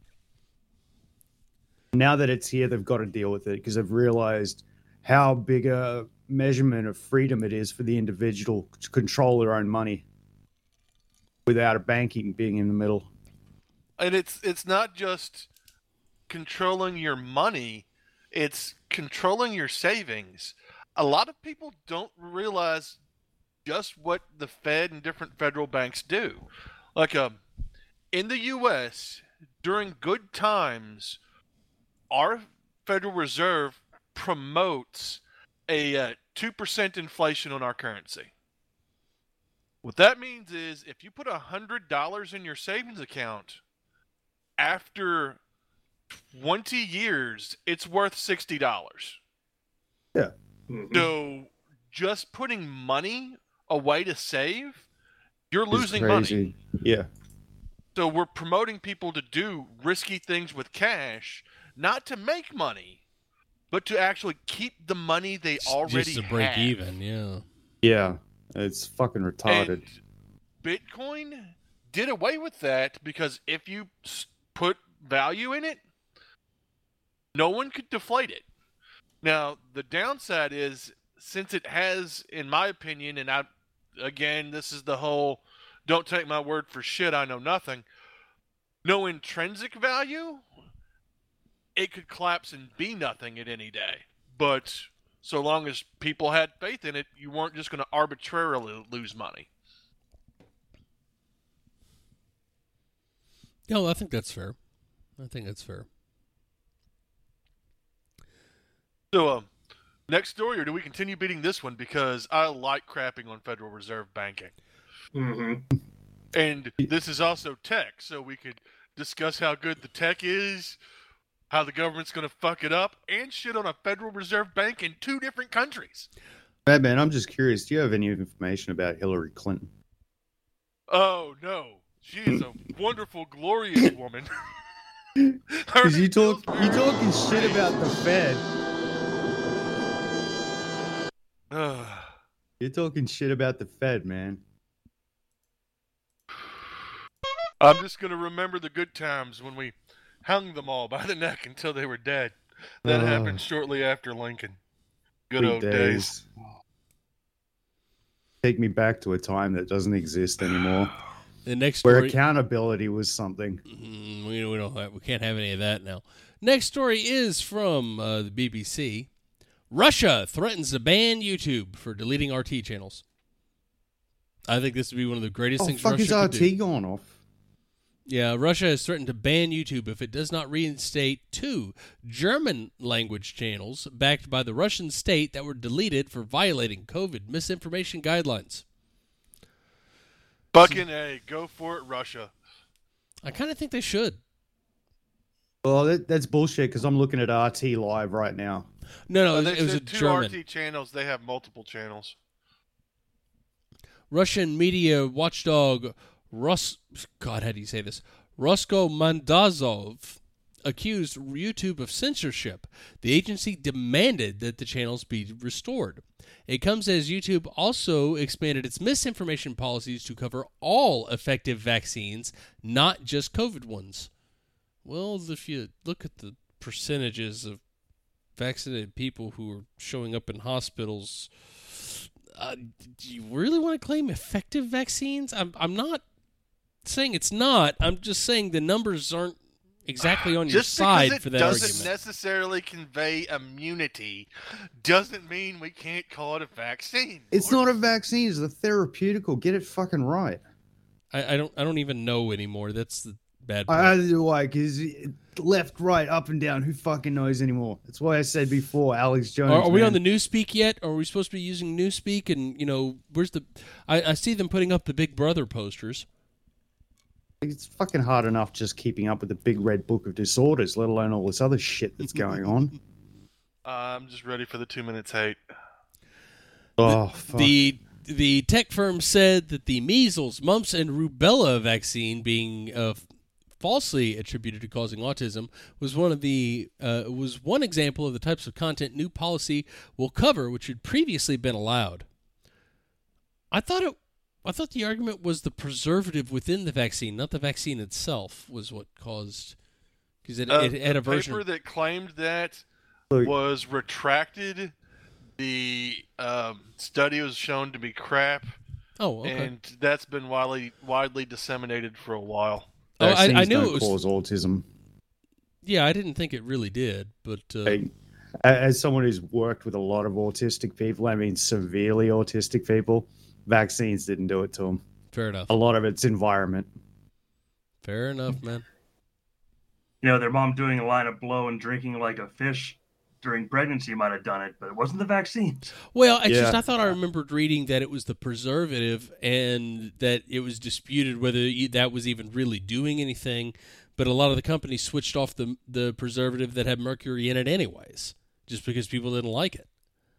Speaker 4: Now that it's here, they've got to deal with it because they've realized how big a measurement of freedom it is for the individual to control their own money without a banking being in the middle.
Speaker 2: And it's not just controlling your money, it's controlling your savings. A lot of people don't realize just what the Fed and different federal banks do. Like in the U.S., during good times, our Federal Reserve promotes a 2% inflation on our currency. What that means is if you put $100 in your savings account, after 20 years, it's worth $60.
Speaker 4: Yeah.
Speaker 3: Mhm.
Speaker 2: So just putting money away to save, you're
Speaker 4: It's
Speaker 2: losing
Speaker 4: crazy.
Speaker 2: money.
Speaker 4: Yeah.
Speaker 2: So we're promoting people to do risky things with cash, not to make money, but to actually keep the money they already
Speaker 1: just to break
Speaker 2: have.
Speaker 1: even. Yeah.
Speaker 4: Yeah. It's fucking retarded.
Speaker 2: And Bitcoin did away with that because if you put value in it, no one could deflate it. Now, the downside is since it has, in my opinion, and again, this is the whole don't take my word for shit, I know nothing, no intrinsic value, it could collapse and be nothing at any day. But so long as people had faith in it, you weren't just going to arbitrarily lose money.
Speaker 1: No, I think that's fair.
Speaker 2: So, next story, or do we continue beating this one? Because I like crapping on Federal Reserve banking.
Speaker 3: Mm-hmm.
Speaker 2: And this is also tech, so we could discuss how good the tech is, how the government's going to fuck it up, and shit on a Federal Reserve Bank in 2 different countries.
Speaker 4: Batman, I'm just curious. Do you have any information about Hillary Clinton?
Speaker 2: Oh, no. She is a wonderful, glorious woman.
Speaker 4: Because you talking shit about the Fed. You're talking shit about the Fed, man.
Speaker 2: I'm just going to remember the good times when we hung them all by the neck until they were dead. That happened shortly after Lincoln. Good old days.
Speaker 4: Take me back to a time that doesn't exist anymore.
Speaker 1: The next
Speaker 4: where
Speaker 1: story,
Speaker 4: accountability was something.
Speaker 1: We can't have any of that now. Next story is from the BBC. Russia threatens to ban YouTube for deleting RT channels. I think this would be one of the greatest things Russia could do.
Speaker 4: Is RT going off?
Speaker 1: Yeah, Russia has threatened to ban YouTube if it does not reinstate 2 German language channels backed by the Russian state that were deleted for violating COVID misinformation guidelines.
Speaker 2: Fucking A. Go for it, Russia.
Speaker 1: I kind of think they should.
Speaker 4: Well, that's bullshit because I'm looking at RT Live right now.
Speaker 1: No,
Speaker 2: it
Speaker 1: was a
Speaker 2: 2
Speaker 1: German.
Speaker 2: RT channels. They have multiple channels.
Speaker 1: Russian media watchdog how do you say this? Roscoe Mandazov accused YouTube of censorship. The agency demanded that the channels be restored. It comes as YouTube also expanded its misinformation policies to cover all effective vaccines, not just COVID ones. Well, if you look at the percentages of vaccinated people who are showing up in hospitals, do you really want to claim effective vaccines? I'm not saying it's not. I'm just saying the numbers aren't exactly on your side for that argument.
Speaker 2: Just because it doesn't necessarily convey immunity doesn't mean we can't call it a vaccine.
Speaker 4: It's not a vaccine. It's a therapeutical. Get it fucking right.
Speaker 1: I don't even know anymore. That's the bad part.
Speaker 4: Because left, right, up and down. Who fucking knows anymore? That's why I said before, Alex Jones.
Speaker 1: Are we on the Newspeak yet? Are we supposed to be using Newspeak? And, where's the... I see them putting up the Big Brother posters.
Speaker 4: It's fucking hard enough just keeping up with the big red book of disorders, let alone all this other shit that's going on.
Speaker 2: I'm just ready for the 2 minutes hate.
Speaker 4: Oh, fuck.
Speaker 1: The tech firm said that the measles, mumps, and rubella vaccine being falsely attributed to causing autism was one example of the types of content new policy will cover, which had previously been allowed. I thought the argument was the preservative within the vaccine, not the vaccine itself, was what caused. Because it had a version.
Speaker 2: The paper that claimed that was retracted. The study was shown to be crap.
Speaker 1: Oh, okay.
Speaker 2: And that's been widely disseminated for a while.
Speaker 1: Oh, I knew it was
Speaker 4: cause autism.
Speaker 1: Yeah, I didn't think it really did, but
Speaker 4: as someone who's worked with a lot of autistic people, I mean severely autistic people, vaccines didn't do it to them.
Speaker 1: Fair enough.
Speaker 4: A lot of it's environment.
Speaker 1: Fair enough, man.
Speaker 3: Their mom doing a line of blow and drinking like a fish during pregnancy might have done it, but it wasn't the vaccine.
Speaker 1: Well, I thought I remembered reading that it was the preservative and that it was disputed whether that was even really doing anything, but a lot of the companies switched off the preservative that had mercury in it anyways, just because people didn't like it.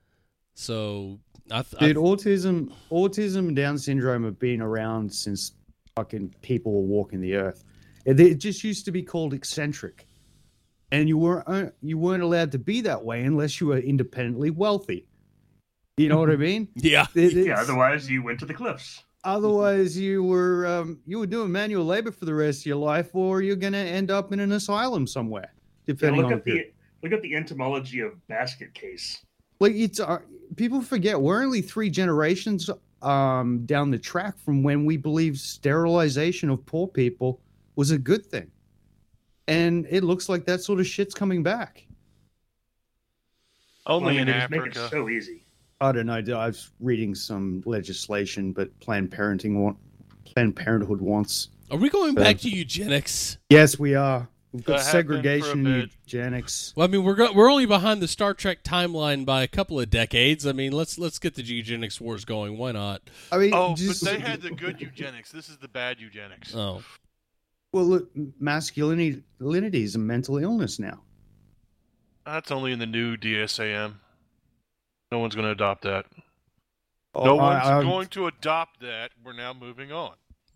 Speaker 1: So,
Speaker 4: autism and Down syndrome have been around since fucking people were walking the earth. It just used to be called eccentric. And you weren't allowed to be that way unless you were independently wealthy. You know what I mean?
Speaker 1: Yeah.
Speaker 3: Otherwise you went to the cliffs.
Speaker 4: Otherwise you were doing manual labor for the rest of your life, or you're going to end up in an asylum somewhere. Depending
Speaker 3: Look at the etymology of basket case.
Speaker 4: Like people forget we're only 3 generations down the track from when we believed sterilization of poor people was a good thing. And it looks like that sort of shit's coming back.
Speaker 2: Only in
Speaker 3: they just make it
Speaker 2: Africa.
Speaker 3: so easy.
Speaker 4: I don't know. I was reading some legislation, but Planned Parenthood wants.
Speaker 1: Are we going back to eugenics?
Speaker 4: Yes, we are. We've got
Speaker 2: That happened for a
Speaker 4: segregation and
Speaker 2: bit.
Speaker 4: eugenics.
Speaker 1: Well, I mean, we're only behind the Star Trek timeline by a couple of decades. I mean, let's get the eugenics wars going. Why not?
Speaker 4: I mean,
Speaker 2: Oh,
Speaker 4: just,
Speaker 2: but they had the good eugenics. This is the bad eugenics.
Speaker 1: Oh,
Speaker 4: well, look, masculinity is a mental illness now.
Speaker 2: That's only in the new DSAM. No one's going to adopt that.
Speaker 4: Oh,
Speaker 2: No one's going to adopt that. We're now moving on.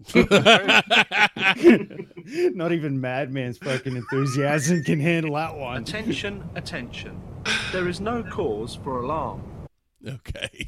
Speaker 4: Not even Madman's fucking enthusiasm can handle that one.
Speaker 7: Attention, attention. There is no cause for alarm.
Speaker 1: okay.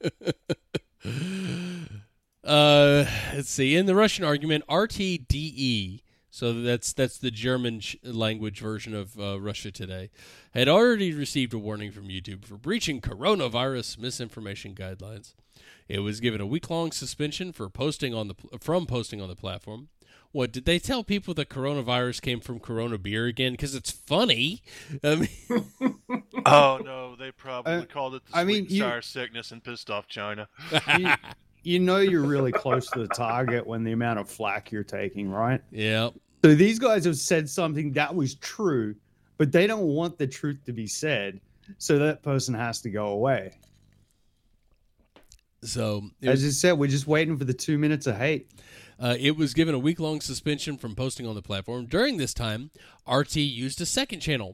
Speaker 1: Let's see. In the Russian argument, RTDE, so that's the German language version of Russia Today, had already received a warning from YouTube for breaching coronavirus misinformation guidelines. It was given a week-long suspension from posting on the platform. What, did they tell people that coronavirus came from Corona beer again? Because it's funny. I mean,
Speaker 2: Oh, no. They probably called it the
Speaker 4: I mean,
Speaker 2: sweet and sour sickness and pissed off China.
Speaker 4: you know you're really close to the target when the amount of flack you're taking, right?
Speaker 1: yeah.
Speaker 4: So these guys have said something that was true, but they don't want the truth to be said, so that person has to go away.
Speaker 1: So
Speaker 4: As I said, we're just waiting for the 2 minutes of hate.
Speaker 1: it was given a week-long suspension from posting on the platform. During this time, RT used a second channel.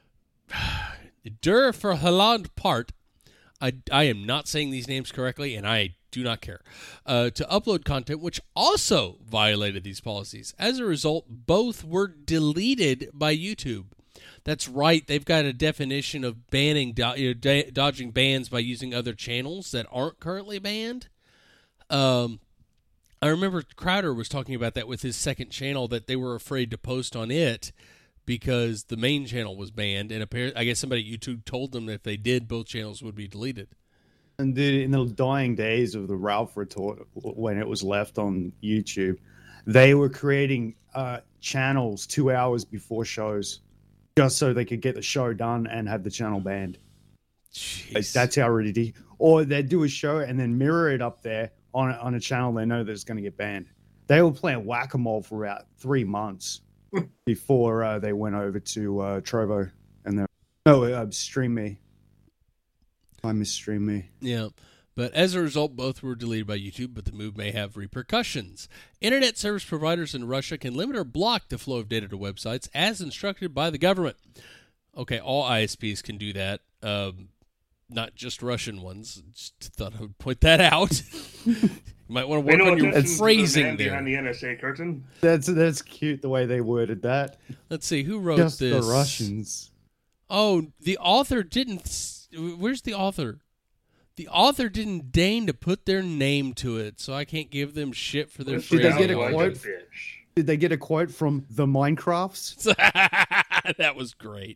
Speaker 1: Der Verholland Part. I am not saying these names correctly, and I do not care. To upload content which also violated these policies. As a result, both were deleted by YouTube. That's right. They've got a definition of banning, dodging bans by using other channels that aren't currently banned. I remember Crowder was talking about that with his second channel, that they were afraid to post on it because the main channel was banned. And apparently, I guess somebody at YouTube told them that if they did, both channels would be deleted.
Speaker 4: And in the dying days of the Ralph retort, when it was left on YouTube, they were creating channels 2 hours before shows, just so they could get the show done and have the channel banned. Like,
Speaker 1: Jeez.
Speaker 4: that's how ridiculous. Or they'd do a show and then mirror it up there on a channel they know that's going to get banned. They were playing whack-a-mole for about 3 months before they went over to Trovo. And Stream Me. I miss Stream Me.
Speaker 1: Yeah. But as a result, both were deleted by YouTube, but the move may have repercussions. Internet service providers in Russia can limit or block the flow of data to websites as instructed by the government. Okay, all ISPs can do that, not just Russian ones. Just thought I would point that out. You might want to work on your phrasing there.
Speaker 3: Behind the NSA curtain.
Speaker 4: That's cute the way they worded that.
Speaker 1: Let's see, who wrote
Speaker 4: Just
Speaker 1: this?
Speaker 4: the Russians.
Speaker 1: Oh, the author didn't... Where's the author? The author didn't deign to put their name to it, so I can't give them shit for their
Speaker 4: Did they get a
Speaker 1: phraseology.
Speaker 4: quote?
Speaker 3: Fish.
Speaker 4: Did they get a quote from the Minecrafts?
Speaker 1: That was great.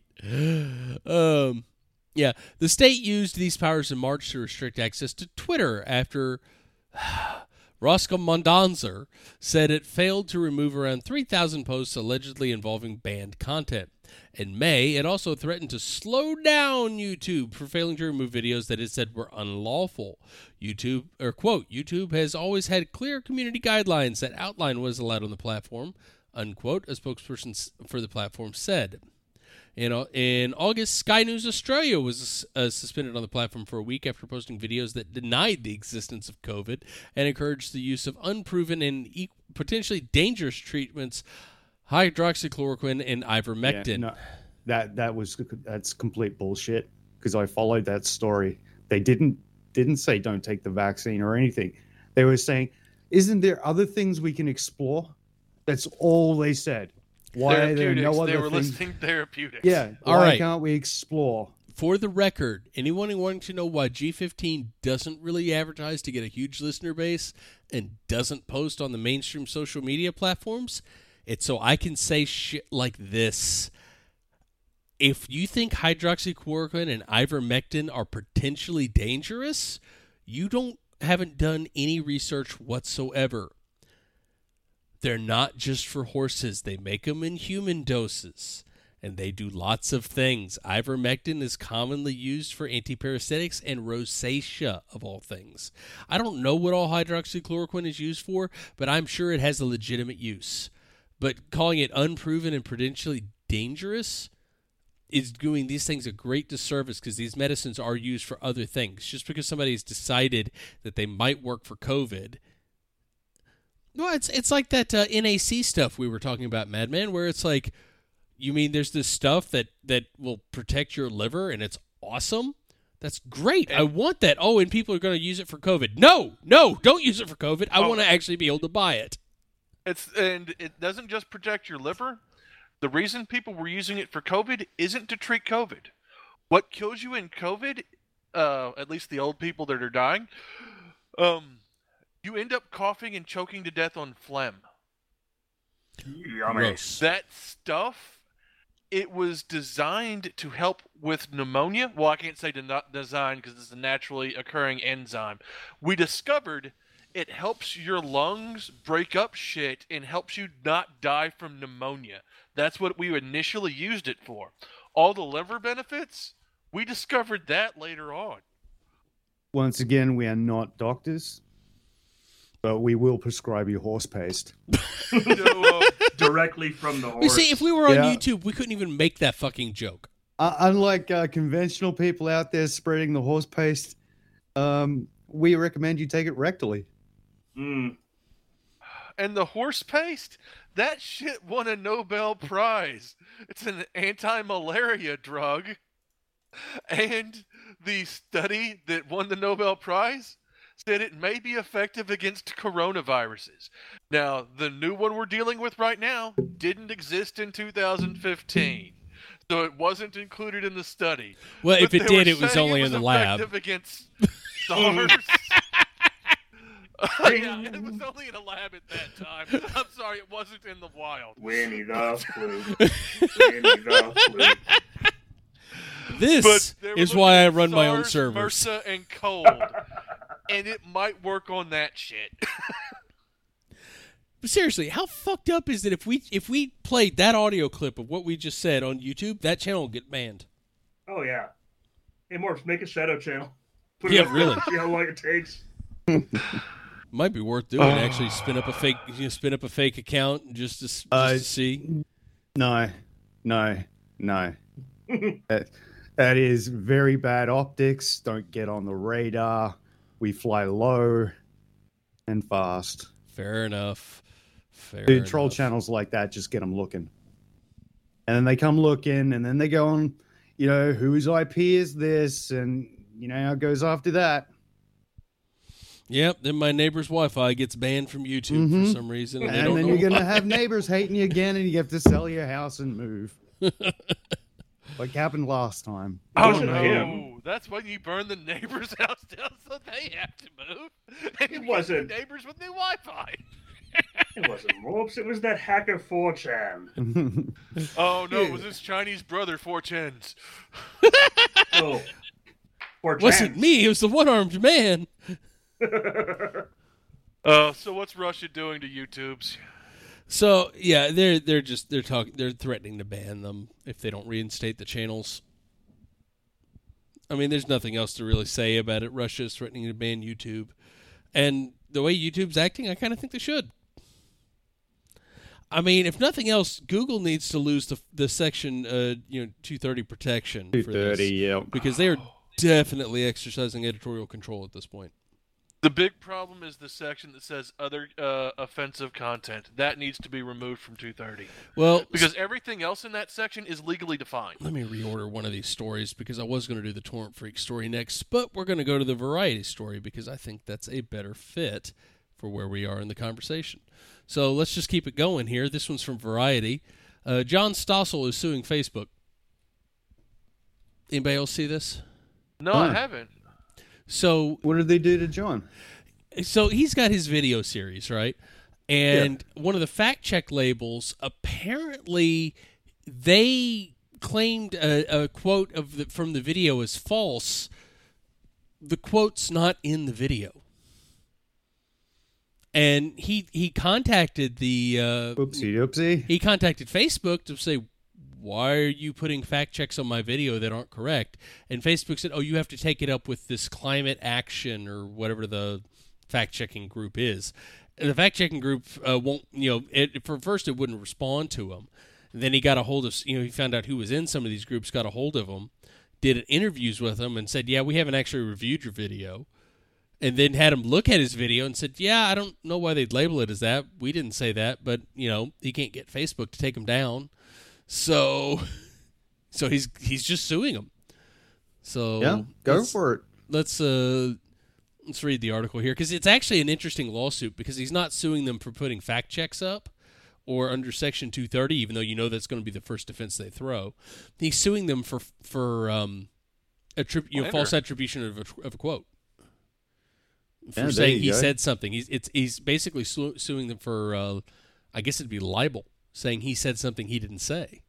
Speaker 1: Yeah, the state used these powers in March to restrict access to Twitter after Roskomnadzor said it failed to remove around 3,000 posts allegedly involving banned content. In May, it also threatened to slow down YouTube for failing to remove videos that it said were unlawful. YouTube has always had clear community guidelines that outline what is allowed on the platform, unquote, a spokesperson for the platform said. In August, Sky News Australia was suspended on the platform for a week after posting videos that denied the existence of COVID and encouraged the use of unproven and potentially dangerous treatments, hydroxychloroquine and ivermectin.
Speaker 4: Yeah, no, that's complete bullshit, because I followed that story. They didn't say don't take the vaccine or anything. They were saying, isn't there other things we can explore? That's all they said. Why are there no other
Speaker 2: They were
Speaker 4: things?
Speaker 2: listing therapeutics.
Speaker 4: Yeah,
Speaker 1: All
Speaker 4: why
Speaker 1: right.
Speaker 4: can't we explore?
Speaker 1: For the record, anyone who wanting to know why G15 doesn't really advertise to get a huge listener base and doesn't post on the mainstream social media platforms, it's so I can say shit like this. if you think hydroxychloroquine and ivermectin are potentially dangerous, you haven't done any research whatsoever. They're not just for horses. They make them in human doses, and they do lots of things. Ivermectin is commonly used for antiparasitics and rosacea, of all things. I don't know what all hydroxychloroquine is used for, but I'm sure it has a legitimate use. But calling it unproven and potentially dangerous is doing these things a great disservice, because these medicines are used for other things. Just because somebody's decided that they might work for COVID. Well, it's like that NAC stuff we were talking about, Madman, where it's like, you mean there's this stuff that will protect your liver and it's awesome? That's great. I want that. Oh, and people are going to use it for COVID. No, don't use it for COVID. I want to actually be able to buy it.
Speaker 2: And it doesn't just protect your liver. The reason people were using it for COVID isn't to treat COVID. What kills you in COVID, at least the old people that are dying, you end up coughing and choking to death on phlegm.
Speaker 3: Yummy.
Speaker 1: Gross.
Speaker 2: That stuff, it was designed to help with pneumonia. Well, I can't say design because it's a naturally occurring enzyme. We discovered it helps your lungs break up shit and helps you not die from pneumonia. That's what we initially used it for. All the liver benefits, we discovered that later on.
Speaker 4: Once again, we are not doctors, but we will prescribe you horse paste.
Speaker 3: Directly from the horse.
Speaker 1: You see, if we were on
Speaker 4: Yeah.
Speaker 1: YouTube, we couldn't even make that fucking joke.
Speaker 4: Unlike conventional people out there spreading the horse paste, we recommend you take it rectally.
Speaker 3: Mm.
Speaker 2: And the horse paste, that shit won a Nobel Prize. It's an anti-malaria drug. And the study that won the Nobel Prize said it may be effective against coronaviruses. Now, the new one we're dealing with right now didn't exist in 2015. So it wasn't included in the study.
Speaker 1: Well, if
Speaker 2: But
Speaker 1: it
Speaker 2: they
Speaker 1: did,
Speaker 2: were
Speaker 1: it was
Speaker 2: saying
Speaker 1: only in the lab.
Speaker 2: effective against SARS. Yeah, it was only in a lab at that time. I'm sorry, it wasn't in the wild.
Speaker 3: Winnie the flu. Winnie the flu.
Speaker 1: This
Speaker 2: But they were
Speaker 1: is
Speaker 2: looking
Speaker 1: why I
Speaker 2: at
Speaker 1: run my own
Speaker 2: SARS,
Speaker 1: servers.
Speaker 2: MRSA, and cold. And it might work on that shit.
Speaker 1: But seriously, how fucked up is it if we played that audio clip of what we just said on YouTube, that channel will get banned?
Speaker 3: Oh, yeah. Hey, Morph, make a shadow channel. Put
Speaker 1: Yeah,
Speaker 3: it up
Speaker 1: really.
Speaker 3: there, see how long it takes.
Speaker 1: Might be worth doing. Actually, spin up a fake account just to see.
Speaker 4: No. That is very bad optics. Don't get on the radar. We fly low and fast.
Speaker 1: Fair enough.
Speaker 4: Dude, troll channels like that just get them looking. And then they come looking, and then they go on, whose IP is this? And, how it goes after that.
Speaker 1: Yep, then my neighbor's Wi-Fi gets banned from YouTube for some reason. And, they
Speaker 4: And
Speaker 1: don't
Speaker 4: then
Speaker 1: know
Speaker 4: you're going to
Speaker 1: why.
Speaker 4: have neighbors hating you again, and you have to sell your house and move. Like happened last time.
Speaker 2: Oh,
Speaker 3: Wasn't
Speaker 2: no.
Speaker 3: him.
Speaker 2: That's when you burn the neighbor's house down so they have to move. And you
Speaker 3: wasn't.
Speaker 2: get neighbors with new Wi-Fi.
Speaker 3: It wasn't Morph, it was that hacker 4chan.
Speaker 2: Oh, no, it was his Chinese brother, 4chans.
Speaker 3: Oh. 4chan.
Speaker 1: Wasn't me. It was the one-armed man.
Speaker 2: So what's Russia doing to YouTubes?
Speaker 1: So yeah, they're threatening to ban them if they don't reinstate the channels. I mean, there's nothing else to really say about it. Russia's threatening to ban YouTube, and the way YouTube's acting, I kind of think they should. I mean, if nothing else, Google needs to lose the section 230 protection for
Speaker 4: 230,
Speaker 1: this,
Speaker 4: yeah.
Speaker 1: because they are definitely exercising editorial control at this point.
Speaker 2: The big problem is the section that says other offensive content. That needs to be removed from 230.
Speaker 1: Well,
Speaker 2: Because everything else in that section is legally defined.
Speaker 1: let me reorder one of these stories because I was going to do the Torrent Freak story next, but we're going to go to the Variety story because I think that's a better fit for where we are in the conversation. So let's just keep it going here. This one's from Variety. John Stossel is suing Facebook. Anybody else see this?
Speaker 2: No,
Speaker 4: Huh.
Speaker 2: I haven't.
Speaker 1: So
Speaker 4: What did they do to John?
Speaker 1: he's got his video series, right? And one of the fact check labels, apparently they claimed a quote from the video is false, the quote's not in the video. And he contacted the
Speaker 4: Oopsie.
Speaker 1: he contacted Facebook to say, why are you putting fact checks on my video that aren't correct? And Facebook said, oh, you have to take it up with this Climate Action or whatever the fact checking group is. And the fact checking group won't, for first it wouldn't respond to him. And then he got a hold of, he found out who was in some of these groups, got a hold of them, did interviews with them, and said, yeah, we haven't actually reviewed your video. And then had him look at his video and said, yeah, I don't know why they'd label it as that. We didn't say that, but, he can't get Facebook to take him down. So he's just suing him. So
Speaker 4: yeah, go for it.
Speaker 1: Let's read the article here, because it's actually an interesting lawsuit, because he's not suing them for putting fact checks up or under Section 230, even though that's going to be the first defense they throw. He's suing them for false attribution of a quote. For saying he said something. He's basically suing them for, I guess it'd be libel, saying he said something he didn't say.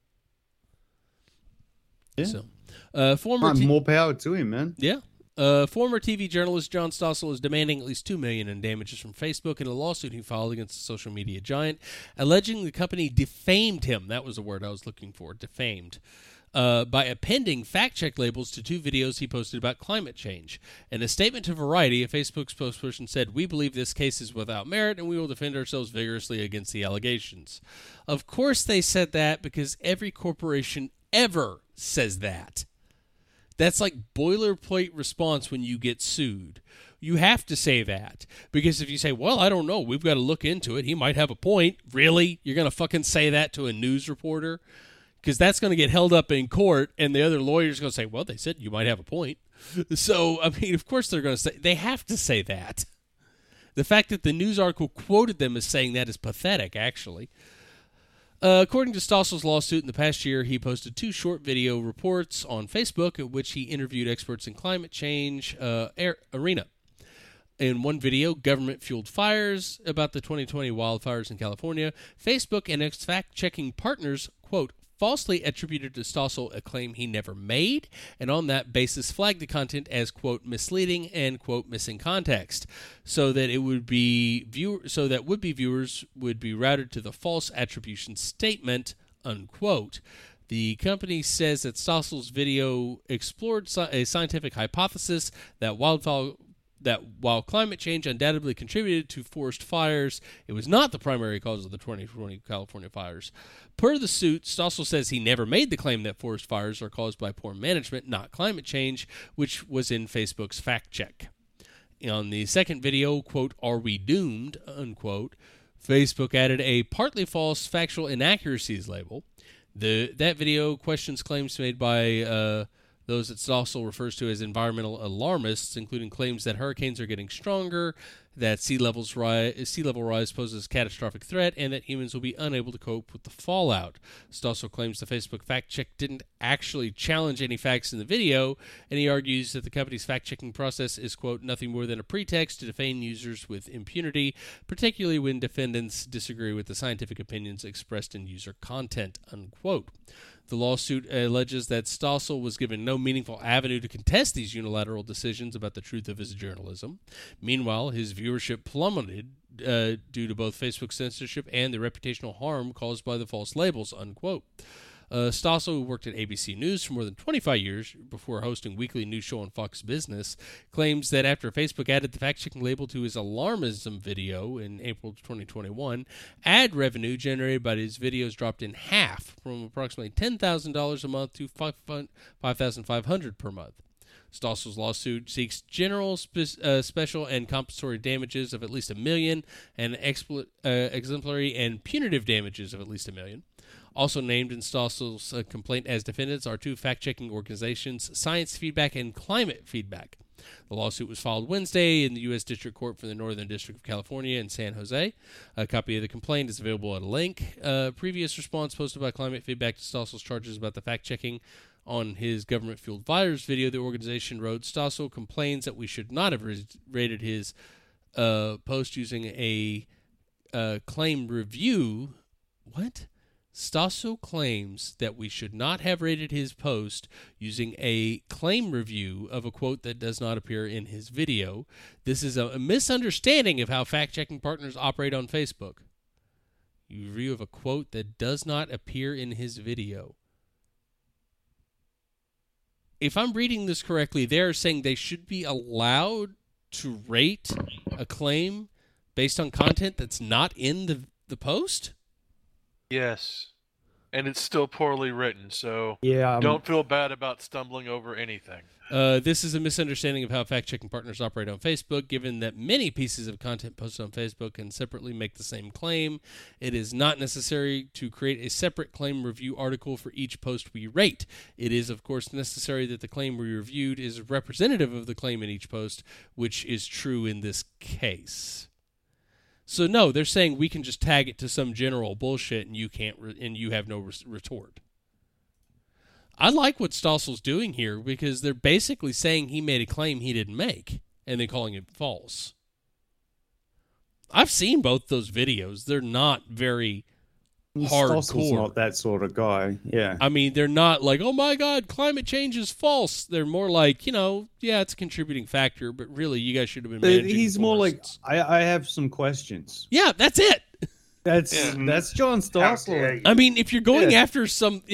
Speaker 4: Yeah.
Speaker 1: So,
Speaker 4: more power to him, man.
Speaker 1: Yeah. Former TV journalist John Stossel is demanding at least $2 million in damages from Facebook in a lawsuit he filed against the social media giant, alleging the company defamed him. That was the word I was looking for, defamed. By appending fact-check labels to 2 videos he posted about climate change. In a statement to Variety, a Facebook spokesperson said, "We believe this case is without merit, and we will defend ourselves vigorously against the allegations." Of course they said that, because every corporation ever says that. That's like boilerplate response when you get sued. You have to say that. Because if you say, well, I don't know, we've got to look into it, he might have a point. Really? You're going to fucking say that to a news reporter? Because that's going to get held up in court, and the other lawyer's going to say, well, they said you might have a point. So, I mean, of course they're going to say, they have to say that. The fact that the news article quoted them as saying that is pathetic, actually. According to Stossel's lawsuit, in the past year, he posted 2 short video reports on Facebook in which he interviewed experts in climate change arena. In one video, Government-Fueled Fires, about the 2020 wildfires in California, Facebook and its fact-checking partners, quote, falsely attributed to Stossel a claim he never made, and on that basis flagged the content as, quote, misleading and, quote, missing context, so that would-be viewers would be routed to the false attribution statement, unquote. The company says that Stossel's video explored a scientific hypothesis that while climate change undoubtedly contributed to forest fires, it was not the primary cause of the 2020 California fires. Per the suit, Stossel says he never made the claim that forest fires are caused by poor management, not climate change, which was in Facebook's fact check. On the second video, quote, "Are we doomed?" unquote, Facebook added a partly false factual inaccuracies label. That video questions claims made by those that Stossel refers to as environmental alarmists, including claims that hurricanes are getting stronger, that sea level rise poses a catastrophic threat, and that humans will be unable to cope with the fallout. Stossel claims the Facebook fact-check didn't actually challenge any facts in the video, and he argues that the company's fact-checking process is, quote, nothing more than a pretext to defame users with impunity, particularly when defendants disagree with the scientific opinions expressed in user content, unquote. The lawsuit alleges that Stossel was given no meaningful avenue to contest these unilateral decisions about the truth of his journalism. Meanwhile, his viewership plummeted due to both Facebook censorship and the reputational harm caused by the false labels, unquote. Stossel, who worked at ABC News for more than 25 years before hosting weekly news show on Fox Business, claims that after Facebook added the fact-checking label to his alarmism video in April 2021, ad revenue generated by his videos dropped in half, from approximately $10,000 a month to $5,500 per month. Stossel's lawsuit seeks general, special, and compensatory damages of at least $1 million, and exemplary and punitive damages of at least $1 million. Also named in Stossel's complaint as defendants are 2 fact-checking organizations, Science Feedback and Climate Feedback. The lawsuit was filed Wednesday in the U.S. District Court for the Northern District of California in San Jose. A copy of the complaint is available at a link. Previous response posted by Climate Feedback to Stossel's charges about the fact-checking on his government-fueled fires video, the organization wrote, Stossel complains that we should not have rated his post using a claim review. What? Stossel claims that we should not have rated his post using a claim review of a quote that does not appear in his video. This is a misunderstanding of how fact-checking partners operate on Facebook. Review of a quote that does not appear in his video. If I'm reading this correctly, they're saying they should be allowed to rate a claim based on content that's not in the post?
Speaker 2: Yes. And it's still poorly written, so
Speaker 4: Yeah,
Speaker 2: don't feel bad about stumbling over anything.
Speaker 1: This is a misunderstanding of how fact-checking partners operate on Facebook. Given that many pieces of content posted on Facebook can separately make the same claim, it is not necessary to create a separate claim review article for each post we rate. It is, of course, necessary that the claim we reviewed is representative of the claim in each post, which is true in this case. So no, they're saying we can just tag it to some general bullshit and you can't, and you have no retort. I like what Stossel's doing here because they're basically saying he made a claim he didn't make and then calling it false. I've seen both those videos. They're not very
Speaker 4: Stossel's
Speaker 1: hardcore.
Speaker 4: not that sort of guy. Yeah.
Speaker 1: I mean, they're not like, oh my God, climate change is false. They're more like, yeah, it's a contributing factor, but really you guys should have been managing
Speaker 4: He's more like,
Speaker 1: forests.
Speaker 4: I have some questions.
Speaker 1: Yeah, that's it.
Speaker 4: That's John
Speaker 3: How dare
Speaker 4: Stossel.
Speaker 3: you.
Speaker 1: I mean, if you're going
Speaker 4: Yeah.
Speaker 1: after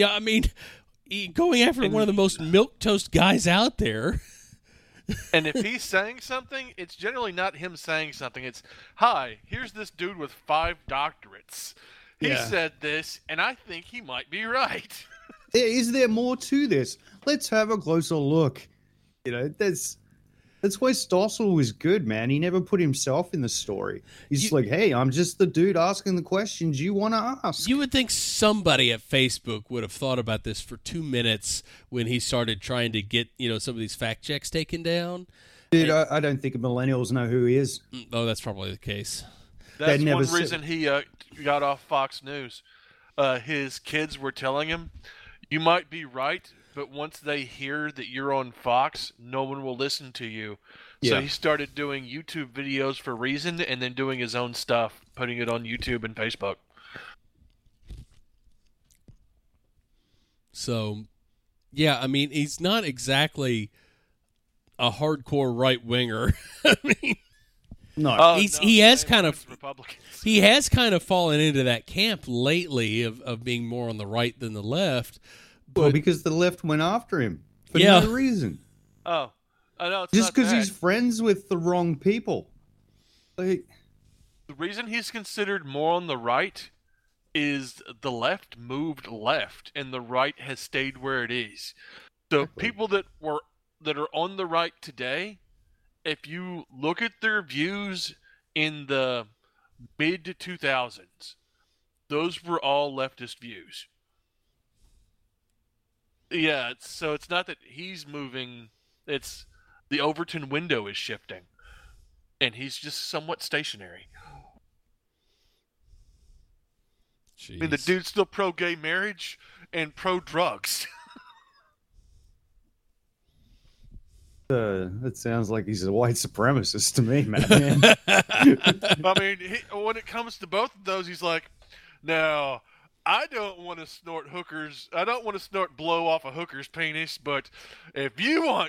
Speaker 1: going after one of the most milquetoast guys out there.
Speaker 2: And if he's saying something, it's generally not him saying something. It's, hi, here's this dude with 5 doctorates. He
Speaker 4: Yeah.
Speaker 2: said this, and I think he might be right.
Speaker 4: Is there more to this? Let's have a closer look. That's why Stossel was good, man. He never put himself in the story. He's just like, hey, I'm just the dude asking the questions you want to ask.
Speaker 1: You would think somebody at Facebook would have thought about this for 2 minutes when he started trying to get, some of these fact checks taken down.
Speaker 4: Dude, I don't think millennials know who he is.
Speaker 1: Oh, that's probably the case.
Speaker 2: That's
Speaker 4: never
Speaker 2: one
Speaker 4: said-
Speaker 2: reason he got off Fox News. His kids were telling him, you might be right, but once they hear that you're on Fox, no one will listen to you. So
Speaker 4: Yeah.
Speaker 2: he started doing YouTube videos for Reason and then doing his own stuff, putting it on YouTube and Facebook.
Speaker 1: So, yeah, I mean, he's not exactly a hardcore right winger. I mean,
Speaker 4: No.
Speaker 2: Oh,
Speaker 1: he has
Speaker 2: same
Speaker 1: kind
Speaker 2: with
Speaker 1: of-
Speaker 2: Republicans.
Speaker 1: he has kind of fallen into that camp lately of being more on the right than the left.
Speaker 4: well, because the left went after him for
Speaker 1: Yeah.
Speaker 4: no reason.
Speaker 2: Oh, I know. It's
Speaker 4: Just
Speaker 2: not
Speaker 4: because
Speaker 2: that.
Speaker 4: he's friends with the wrong people. Like,
Speaker 2: The reason he's considered more on the right is the left moved left and the right has stayed where it is. So
Speaker 4: Exactly.
Speaker 2: people that are on the right today, if you look at their views in the mid 2000s, those were all leftist views. Yeah, so it's not that he's moving, it's the Overton window is shifting and he's just somewhat stationary. I mean, the
Speaker 1: Jeez.
Speaker 2: dude's still pro-gay marriage and pro-drugs.
Speaker 4: that sounds like he's a white supremacist to me, man.
Speaker 2: I mean, when it comes to both of those, he's like, now, I don't want to snort hookers. I don't want to snort blow off a hooker's penis, but if you want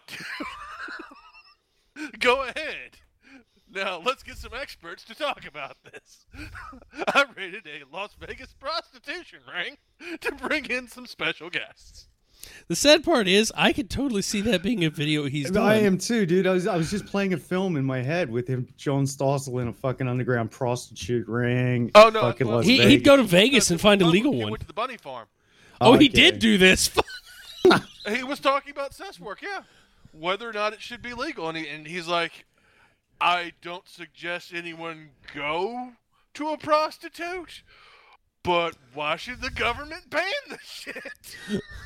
Speaker 2: to, go ahead. Now, let's get some experts to talk about this. I raided a Las Vegas prostitution ring to bring in some special guests.
Speaker 1: The sad part is, I could totally see that being a video he's done.
Speaker 4: I am too, dude. I was just playing a film in my head with him, John Stossel, in a fucking underground prostitute ring.
Speaker 2: Oh, no,
Speaker 4: fucking
Speaker 2: well,
Speaker 4: Las
Speaker 1: He'd
Speaker 4: Vegas.
Speaker 1: go to Vegas and find a legal
Speaker 2: He
Speaker 1: one.
Speaker 2: went to the bunny farm.
Speaker 1: Oh, he
Speaker 4: Okay.
Speaker 1: did do this.
Speaker 2: He was talking about sex work, yeah. Whether or not it should be legal. And he's like, I don't suggest anyone go to a prostitute, but why should the government ban the shit?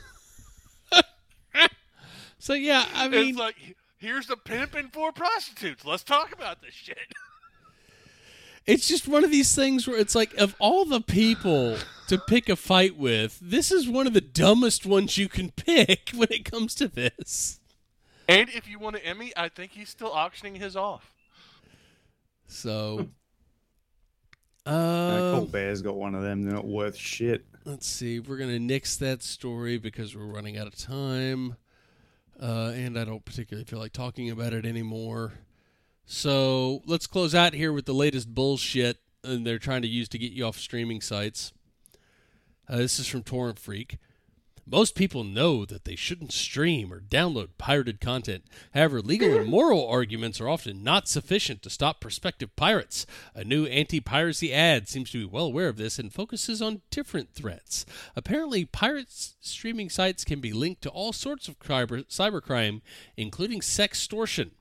Speaker 1: So, yeah, I mean,
Speaker 2: It's like, here's a pimping for prostitutes. Let's talk about this shit.
Speaker 1: it's just one of these things where it's like, of all the people to pick a fight with, this is one of the dumbest ones you can pick when it comes to this.
Speaker 2: And if you want an Emmy, I think he's still auctioning his off.
Speaker 1: So,
Speaker 4: Colbert's got one of them. They're not worth shit.
Speaker 1: Let's see. We're going to nix that story because we're running out of time. And I don't particularly feel like talking about it anymore. So let's close out here with the latest bullshit they're trying to use to get you off streaming sites. This is from Torrent Freak. Most people know that they shouldn't stream or download pirated content. However, legal and moral arguments are often not sufficient to stop prospective pirates. A new anti-piracy ad seems to be well aware of this and focuses on different threats. Apparently, pirates streaming sites can be linked to all sorts of cybercrime, including sextortion.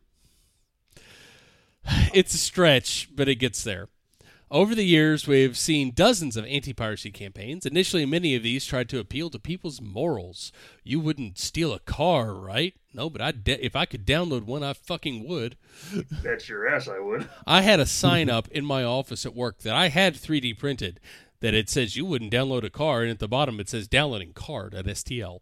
Speaker 1: It's a stretch, but it gets there. Over the years, we've seen dozens of anti-piracy campaigns. Initially, many of these tried to appeal to people's morals. You wouldn't steal a car, right? No, but if I could download one, I fucking would.
Speaker 3: That's your ass, I would.
Speaker 1: I had a sign up in my office at work that I had 3D printed that it says you wouldn't download a car, and at the bottom it says downloading card.stl.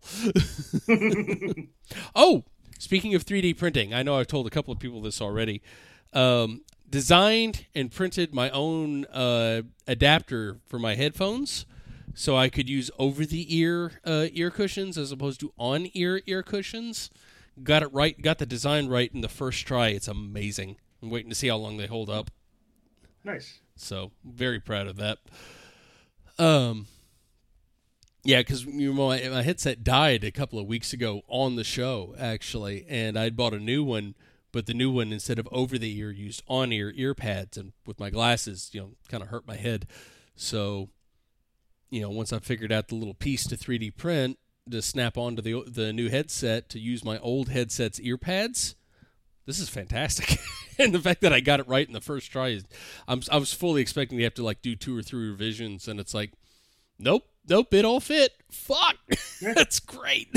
Speaker 1: Oh, speaking of 3D printing, I know I've told a couple of people this already. Designed and printed my own adapter for my headphones so I could use over-the-ear ear cushions as opposed to on-ear ear cushions. Got it right, got the design right in the first try. It's amazing. I'm waiting to see how long they hold up.
Speaker 3: Nice.
Speaker 1: So, very proud of that. Yeah, because my headset died a couple of weeks ago on the show, actually, and I'd bought a new one. But the new one, instead of over-the-ear, used on-ear ear pads, and with my glasses, kind of hurt my head. So, once I figured out the little piece to 3D print to snap onto the new headset to use my old headset's ear pads, this is fantastic. And the fact that I got it right in the first try, I was fully expecting to have to do 2 or 3 revisions, and it's like, nope, it all fit. Fuck, that's great.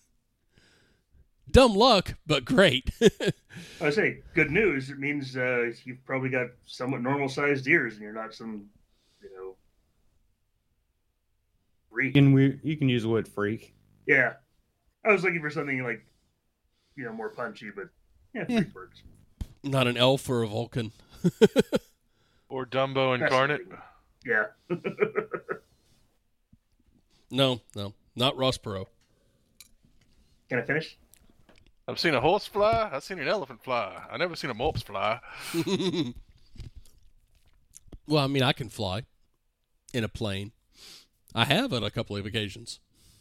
Speaker 1: Dumb luck, but great.
Speaker 3: I say, good news. It means you've probably got somewhat normal-sized ears, and you're not some, freak.
Speaker 4: You can use the word freak.
Speaker 3: Yeah, I was looking for something like, more punchy, but freak works.
Speaker 1: Not an elf or a Vulcan.
Speaker 2: Or Dumbo incarnate.
Speaker 3: Yeah.
Speaker 1: No, not Ross Perot.
Speaker 3: Can I finish?
Speaker 2: I've seen a horse fly. I've seen an elephant fly. I've never seen a mops fly.
Speaker 1: Well, I mean, I can fly in a plane. I have on a couple of occasions.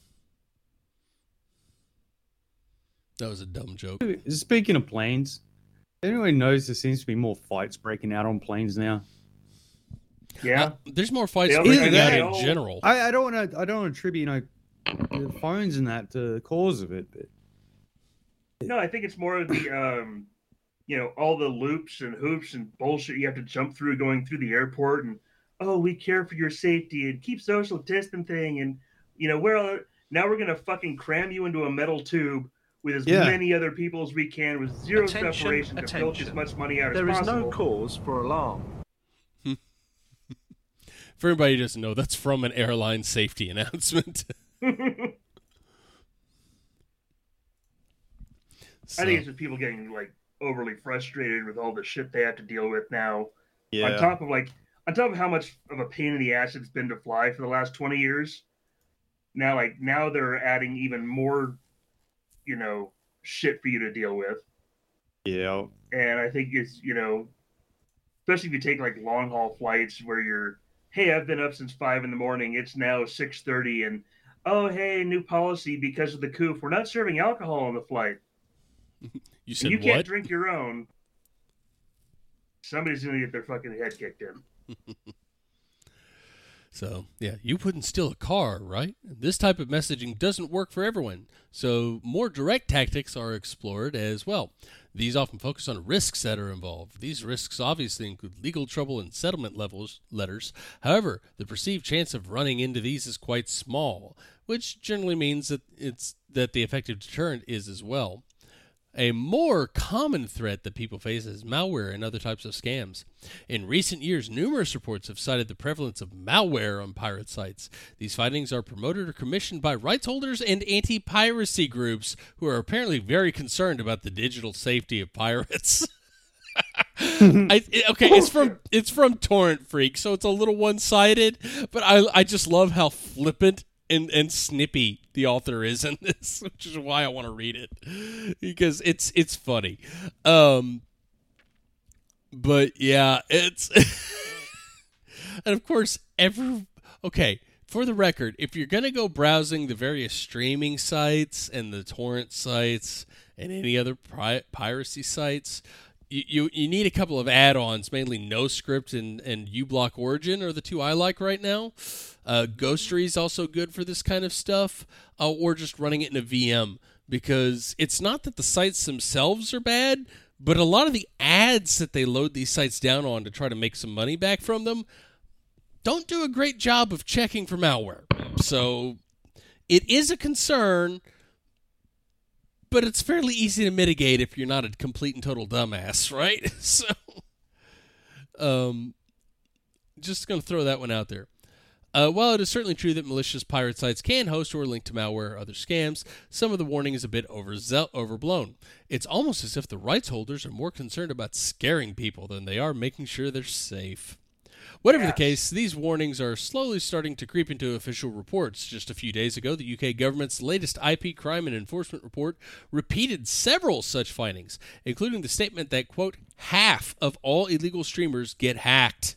Speaker 1: That was a dumb joke.
Speaker 4: Speaking of planes, anyone knows there seems to be more fights breaking out on planes now?
Speaker 3: Yeah.
Speaker 1: There's more fights
Speaker 3: Yeah,
Speaker 1: breaking out
Speaker 3: yeah.
Speaker 1: in general.
Speaker 4: I don't want to attribute the phones and that to the cause of it, but
Speaker 3: No, I think it's more of the, all the loops and hoops and bullshit you have to jump through going through the airport, and we care for your safety and keep social distancing, and now we're gonna fucking cram you into a metal tube with as many other people as we can with zero separation to filch as much money out as possible.
Speaker 7: There is no cause for alarm.
Speaker 1: For everybody who doesn't know, that's from an airline safety announcement.
Speaker 3: I think it's just people getting overly frustrated with all the shit they have to deal with now.
Speaker 4: yeah.
Speaker 3: On top of how much of a pain in the ass it's been to fly for the last 20 years. Now they're adding even more, shit for you to deal with.
Speaker 4: Yeah.
Speaker 3: And I think it's, especially if you take long haul flights where you're, hey, I've been up since 5 a.m. It's now 6:30, and oh, hey, new policy because of the coup. We're not serving alcohol on the flight.
Speaker 1: You said
Speaker 3: you
Speaker 1: what?
Speaker 3: can't drink your own. Somebody's gonna get their fucking head kicked in.
Speaker 1: So, yeah, you wouldn't steal a car, right? This type of messaging doesn't work for everyone, so more direct tactics are explored as well. These often focus on risks that are involved. These risks obviously include legal trouble and settlement letters. However, the perceived chance of running into these is quite small, which generally means that the effective deterrent is as well. A more common threat that people face is malware and other types of scams. In recent years, numerous reports have cited the prevalence of malware on pirate sites. These findings are promoted or commissioned by rights holders and anti-piracy groups who are apparently very concerned about the digital safety of pirates. Okay, it's from Torrent Freak, so it's a little one-sided, but I just love how flippant and snippy the author is in this, which is why I want to read it, because it's funny. But yeah, it's and of course for the record, if you're going to go browsing the various streaming sites and the torrent sites and any other piracy sites, you need a couple of add-ons, mainly NoScript and uBlock Origin are the two I like right now. Ghostery is also good for this kind of stuff, or just running it in a VM, because it's not that the sites themselves are bad, but a lot of the ads that they load these sites down on to try to make some money back from them don't do a great job of checking for malware. So it is a concern, but it's fairly easy to mitigate if you're not a complete and total dumbass, right? So just going to throw that one out there. While it is certainly true that malicious pirate sites can host or link to malware or other scams, some of the warning is a bit overblown. It's almost as if the rights holders are more concerned about scaring people than they are making sure they're safe. Whatever the case, these warnings are slowly starting to creep into official reports. Just a few days ago, the UK government's latest IP crime and enforcement report repeated several such findings, including the statement that, quote, half of all illegal streamers get hacked.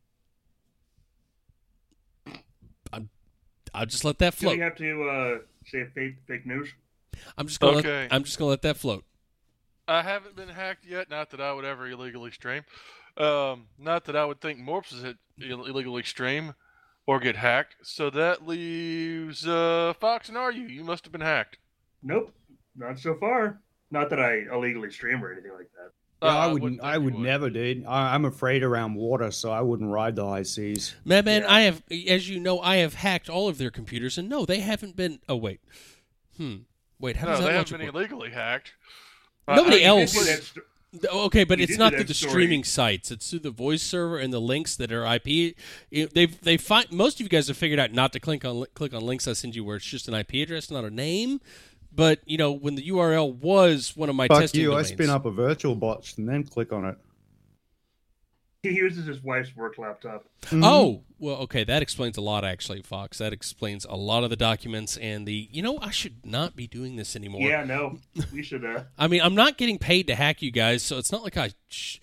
Speaker 1: I'll just let that float.
Speaker 3: Do we have to say fake news?
Speaker 1: I'm just gonna let that float.
Speaker 2: I haven't been hacked yet. Not that I would ever illegally stream. Not that I would think Morps is illegally stream or get hacked. So that leaves Fox and RU. You must have been hacked.
Speaker 3: Nope, not so far. Not that I illegally stream or anything like that.
Speaker 4: Yeah, I would never, dude. I'm afraid around water, so I wouldn't ride the high seas.
Speaker 1: Man, I have, as you know, I have hacked all of their computers, and no, they haven't been. Oh wait, wait, how does that
Speaker 2: they
Speaker 1: logic
Speaker 2: haven't been
Speaker 1: work?
Speaker 2: illegally hacked.
Speaker 1: Nobody else. Okay, but
Speaker 3: You
Speaker 1: it's
Speaker 3: did
Speaker 1: not
Speaker 3: do
Speaker 1: through
Speaker 3: that
Speaker 1: the
Speaker 3: story.
Speaker 1: streaming sites. It's through the voice server and the links that are IP. They find most of you guys have figured out not to click on links I send you where it's just an IP address, not a name. But you know, when the URL was one of my
Speaker 4: Fuck
Speaker 1: testing
Speaker 4: you!
Speaker 1: domains.
Speaker 4: I spin up a virtual bot and then click on it.
Speaker 3: He uses his wife's work laptop.
Speaker 1: Oh, well, okay, that explains a lot, actually, Fox. That explains a lot of the documents and the. You know, I should not be doing this anymore.
Speaker 3: Yeah, no, we should.
Speaker 1: I mean, I'm not getting paid to hack you guys, so it's not like I.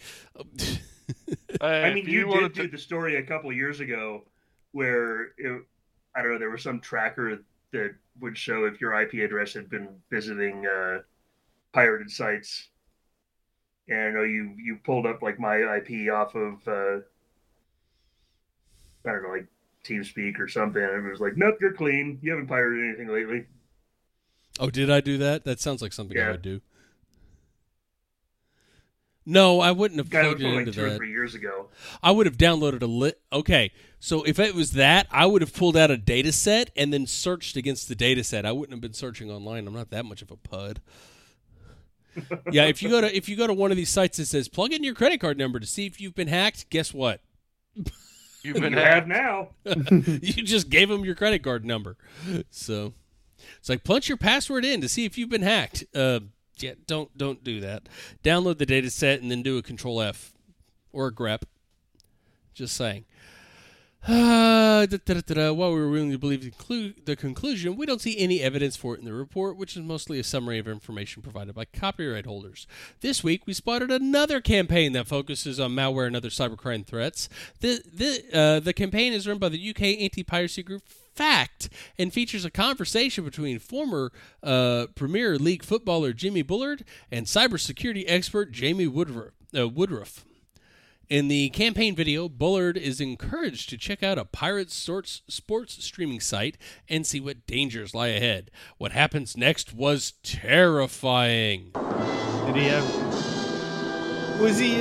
Speaker 3: I mean, you did do the story a couple of years ago where I don't know, there was some tracker that would show if your IP address had been visiting pirated sites. And I know you pulled up like my IP off of I don't know, like TeamSpeak or something, and it was like, nope, you're clean. You haven't pirated anything lately.
Speaker 1: Oh, did I do that? That sounds like something I
Speaker 3: Yeah.
Speaker 1: would do. No, I wouldn't have
Speaker 3: Guy was
Speaker 1: plugged
Speaker 3: from
Speaker 1: it
Speaker 3: like
Speaker 1: into
Speaker 3: 2 or
Speaker 1: that.
Speaker 3: 3 years ago.
Speaker 1: I would have downloaded Okay, so if it was that, I would have pulled out a data set and then searched against the data set. I wouldn't have been searching online. I'm not that much of a pud. Yeah, if you go to one of these sites that says plug in your credit card number to see if you've been hacked, guess what?
Speaker 2: You've been
Speaker 3: You
Speaker 2: hacked.
Speaker 3: have now.
Speaker 1: You just gave them your credit card number. So it's like punch your password in to see if you've been hacked. Yeah, don't do that. Download the data set and then do a Control F or a grep. Just saying. While we're willing to believe the conclusion, we don't see any evidence for it in the report, which is mostly a summary of information provided by copyright holders. This week, we spotted another campaign that focuses on malware and other cybercrime threats. The campaign is run by the UK anti-piracy group Fact and features a conversation between former Premier League footballer Jimmy Bullard and cybersecurity expert Jamie Woodruff. In the campaign video, Bullard is encouraged to check out a pirate sports streaming site and see what dangers lie ahead. What happens next was terrifying.
Speaker 4: Did he have? Was he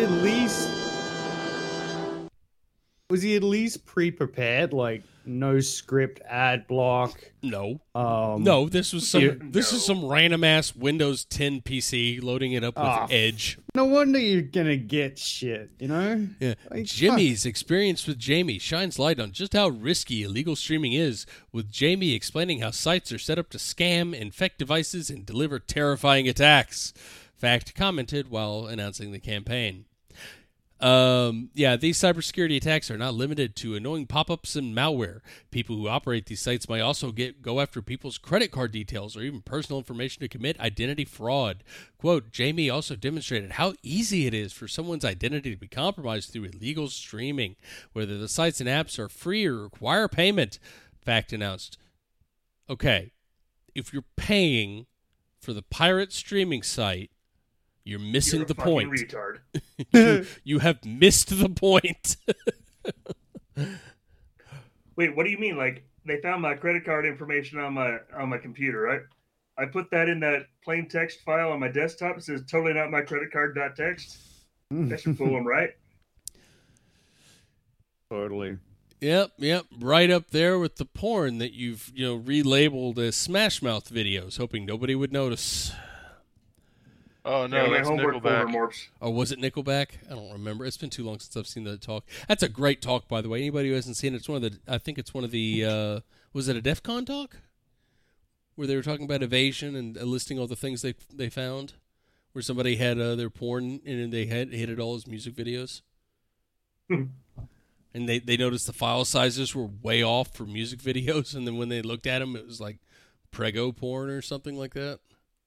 Speaker 4: at least pre-prepared? Like no script, ad block.
Speaker 1: No, no. This was some random ass Windows 10 PC loading it up with Edge.
Speaker 4: No wonder you're gonna get shit. You know.
Speaker 1: Yeah.
Speaker 4: Like,
Speaker 1: Jimmy's experience with Jamie shines light on just how risky illegal streaming is, with Jamie explaining how sites are set up to scam, infect devices, and deliver terrifying attacks. Fact commented while announcing the campaign. Yeah, these cybersecurity attacks are not limited to annoying pop-ups and malware. People who operate these sites might also go after people's credit card details or even personal information to commit identity fraud. Quote, Jamie also demonstrated how easy it is for someone's identity to be compromised through illegal streaming, whether the sites and apps are free or require payment. Fact announced. Okay, if you're paying for the pirate streaming site, you're missing
Speaker 3: You're a
Speaker 1: the
Speaker 3: fucking
Speaker 1: point.
Speaker 3: retard.
Speaker 1: You have missed the point.
Speaker 3: Wait, what do you mean? Like they found my credit card information on my computer, right? I put that in that plain text file on my desktop. It says totally not my credit card.txt. That should fool them, right?
Speaker 4: Totally.
Speaker 1: Yep. Right up there with the porn that you've relabeled as Smash Mouth videos, hoping nobody would notice.
Speaker 2: Oh no,
Speaker 3: Yeah, my
Speaker 2: that's
Speaker 3: homework folder
Speaker 2: Nickelback.
Speaker 3: morphs.
Speaker 1: Or was it Nickelback? I don't remember. It's been too long since I've seen the talk. That's a great talk, by the way. Anybody who hasn't seen it, I think it's one of the, was it a DEF CON talk? Where they were talking about evasion and listing all the things they found? Where somebody had their porn and they had hid it all as music videos? And they noticed the file sizes were way off for music videos, and then when they looked at them, it was like prego porn or something like that.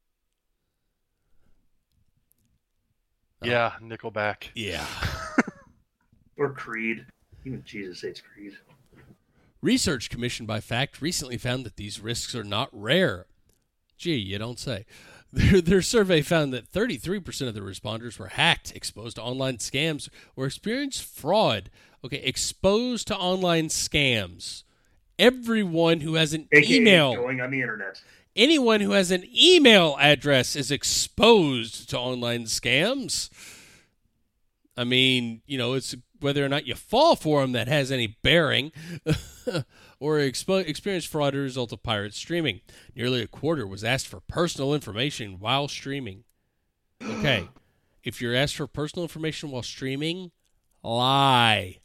Speaker 2: Yeah, Nickelback.
Speaker 1: Yeah.
Speaker 3: Or Creed. Even Jesus hates Creed.
Speaker 1: Research commissioned by Fact recently found that these risks are not rare. Gee, you don't say. Their survey found that 33% of the responders were hacked, exposed to online scams, or experienced fraud. Okay, exposed to online scams. Everyone who has an
Speaker 3: AKA
Speaker 1: email,
Speaker 3: going on the internet.
Speaker 1: anyone who has an email address is exposed to online scams. I mean, it's whether or not you fall for them that has any bearing, or experience fraud as a result of pirate streaming. Nearly a quarter was asked for personal information while streaming. Okay, if you're asked for personal information while streaming, lie.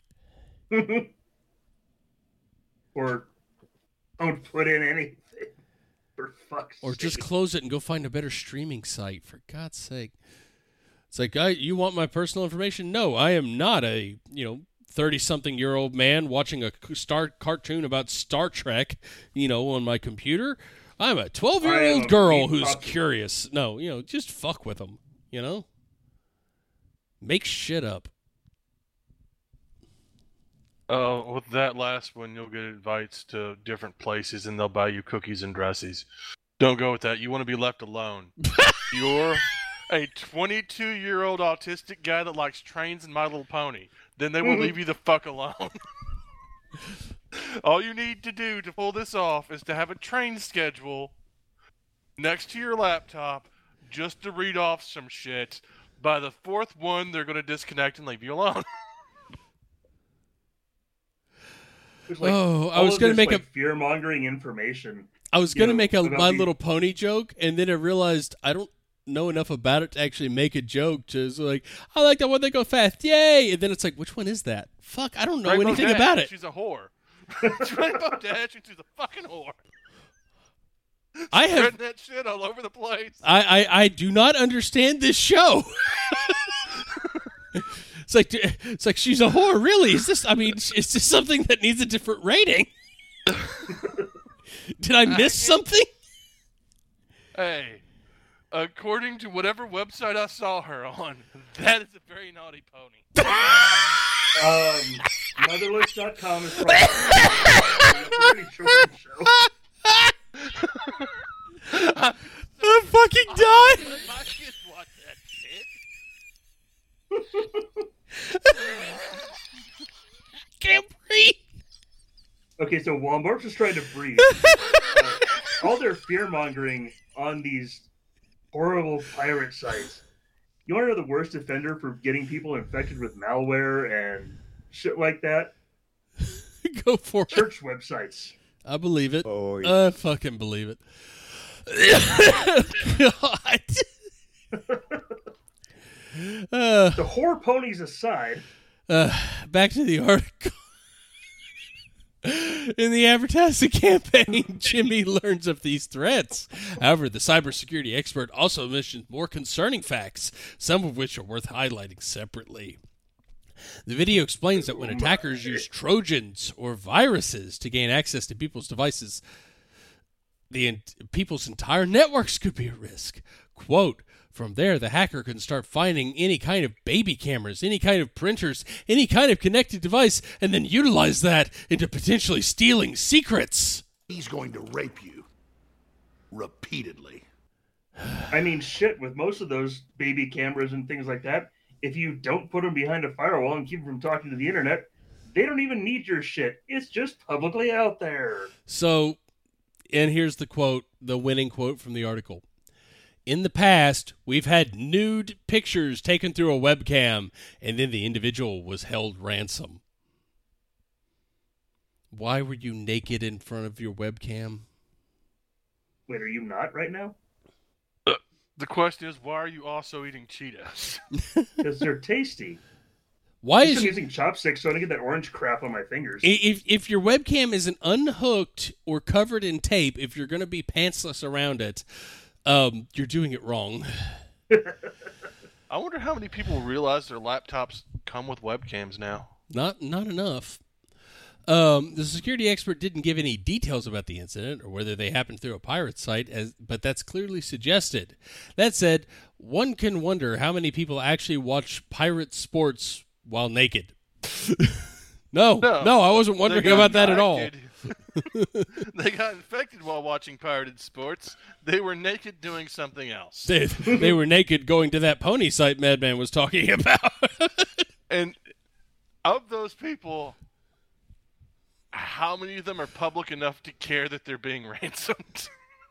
Speaker 3: Or don't put in anything. For fuck's
Speaker 1: Or
Speaker 3: sake.
Speaker 1: just close it and go find a better streaming site, for God's sake. It's like, you want my personal information? No, I am not a, 30-something-year-old man watching a cartoon about Star Trek, on my computer. I'm a 12-year-old girl who's curious. No, just fuck with them, Make shit up.
Speaker 2: Oh, with that last one, you'll get invites to different places, and they'll buy you cookies and dresses. Don't go with that. You want to be left alone. You're a 22-year-old autistic guy that likes trains and My Little Pony. Then they will leave you the fuck alone. All you need to do to pull this off is to have a train schedule next to your laptop just to read off some shit. By the fourth one, they're going to disconnect and leave you alone.
Speaker 1: I was going to make a
Speaker 3: fear-mongering information.
Speaker 1: I was going to make a
Speaker 3: about
Speaker 1: My
Speaker 3: the-
Speaker 1: Little Pony joke, and then I realized I don't know enough about it to actually make a joke. Just like, I like that one they go fast, yay! And then it's like, which one is that? Fuck, I don't know
Speaker 2: Rainbow
Speaker 1: anything
Speaker 2: Dash,
Speaker 1: about it.
Speaker 2: She's a whore. It's Rainbow Dash, and she's a fucking whore.
Speaker 1: I have,
Speaker 2: Spreading that shit all over the place.
Speaker 1: I do not understand this show. It's like she's a whore. Really? Is this something that needs a different rating? Did I miss something?
Speaker 2: Hey, according to whatever website I saw her on, that is a very naughty pony.
Speaker 3: Motherless.com is probably a pretty short show.
Speaker 1: I'm fucking done.
Speaker 2: My kids watch that shit.
Speaker 1: Can't breathe.
Speaker 3: Okay, so while Morph is trying to breathe, all their fear-mongering on these horrible pirate sites, you want to know the worst offender for getting people infected with malware and shit like that?
Speaker 1: Go for it.
Speaker 3: Church websites.
Speaker 1: I believe it.
Speaker 4: Oh, yeah.
Speaker 1: I fucking believe it. God.
Speaker 3: The whore ponies aside,
Speaker 1: Back to the article. In the advertising campaign, Jimmy learns of these threats. However, the cybersecurity expert also mentions more concerning facts, some of which are worth highlighting separately. The video explains that when attackers use Trojans or viruses to gain access to people's devices, people's entire networks could be at risk. Quote, from there, the hacker can start finding any kind of baby cameras, any kind of printers, any kind of connected device, and then utilize that into potentially stealing secrets.
Speaker 5: He's going to rape you. Repeatedly.
Speaker 3: I mean, shit, with most of those baby cameras and things like that, if you don't put them behind a firewall and keep them from talking to the internet, they don't even need your shit. It's just publicly out there.
Speaker 1: So, and here's the quote, the winning quote from the article. In the past, we've had nude pictures taken through a webcam, and then the individual was held ransom. Why were you naked in front of your webcam?
Speaker 3: Wait, are you not right now?
Speaker 2: The question is, why are you also eating Cheetos?
Speaker 3: Because they're tasty.
Speaker 1: Why
Speaker 3: I'm
Speaker 1: is
Speaker 3: using chopsticks so I don't get that orange crap on my fingers.
Speaker 1: if your webcam isn't unhooked or covered in tape, if you're going to be pantsless around it, you're doing it wrong.
Speaker 2: I wonder how many people realize their laptops come with webcams now.
Speaker 1: Not enough. The security expert didn't give any details about the incident or whether they happened through a pirate site, but that's clearly suggested. That said, one can wonder how many people actually watch pirate sports while naked. No, I wasn't wondering about that at all.
Speaker 2: They got infected while watching pirated sports. They were naked doing something else.
Speaker 1: They were naked going to that pony site Madman was talking about.
Speaker 2: And of those people, how many of them are public enough to care that they're being ransomed?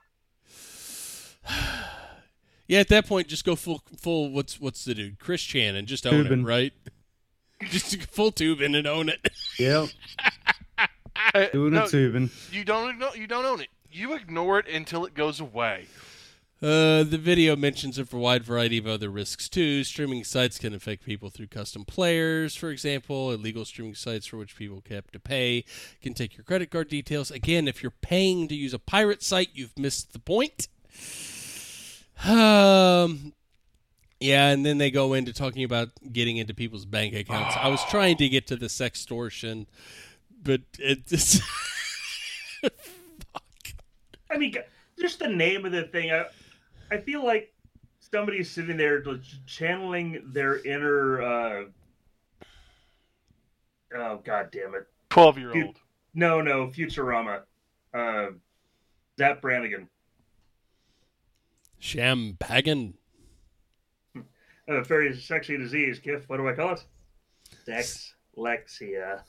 Speaker 1: Yeah, at that point, just go full. What's the dude? Chris Chan, and just own it, right? Just full tubing and own it.
Speaker 4: Yep. Doing a tubing.
Speaker 2: You don't own it. You ignore it until it goes away.
Speaker 1: The video mentions a wide variety of other risks, too. Streaming sites can affect people through custom players, for example. Illegal streaming sites for which people have to pay can take your credit card details. Again, if you're paying to use a pirate site, you've missed the point. Yeah, and then they go into talking about getting into people's bank accounts. I was trying to get to the sextortion, but it's... Fuck.
Speaker 3: I mean, just the name of the thing... I feel like somebody's sitting there just channeling their inner, oh, God damn it.
Speaker 2: 12-year-old.
Speaker 3: No, Futurama. Zap Brannigan.
Speaker 1: Shampagan.
Speaker 3: Very sexy disease, Kiff. What do I call it? Sexlexia.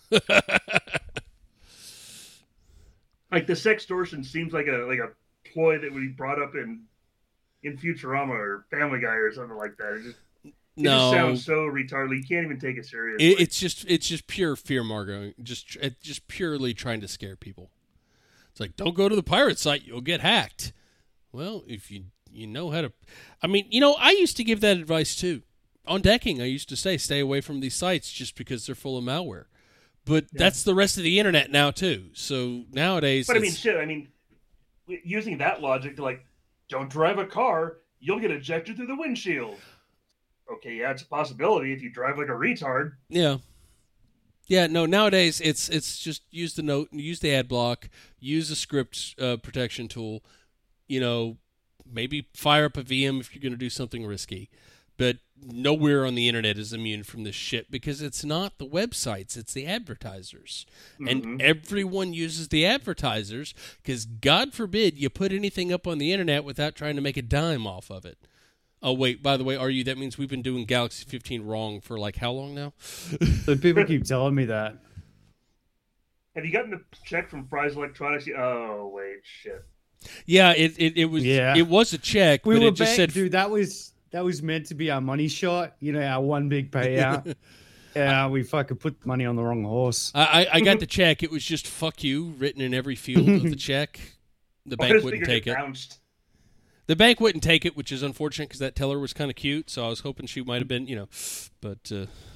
Speaker 3: Like, the sextortion seems like a ploy that would be brought up in Futurama or Family Guy or something like that. It just sounds so retarded. You can't even take it seriously.
Speaker 1: It's just pure fear mongering. Just purely trying to scare people. It's like, don't go to the pirate site, you'll get hacked. Well, if you know how to... I mean, I used to give that advice too. On decking, I used to say, stay away from these sites just because they're full of malware. But that's the rest of the internet now too. So nowadays...
Speaker 3: But using that logic to don't drive a car, you'll get ejected through the windshield. Okay, yeah, it's a possibility if you drive like a retard.
Speaker 1: Yeah. Yeah, no, nowadays it's just use the note, use the ad block, use a script protection tool, maybe fire up a VM if you're going to do something risky. But nowhere on the internet is immune from this shit because it's not the websites, it's the advertisers. Mm-hmm. And everyone uses the advertisers because God forbid you put anything up on the internet without trying to make a dime off of it. Oh, wait, by the way, that means we've been doing Galaxy 15 wrong for how long now?
Speaker 4: So people keep telling me that.
Speaker 3: Have you gotten a check from Fry's Electronics? Oh, wait, shit.
Speaker 1: Yeah, it was It was a check, but it just said...
Speaker 4: Dude, that was meant to be our money shot, our one big payout. Yeah, we fucking put money on the wrong horse.
Speaker 1: I got the check. It was just "fuck you" written in every field of the check. The bank wouldn't take it. The bank wouldn't take it, which is unfortunate because that teller was kind of cute. So I was hoping she might have been, But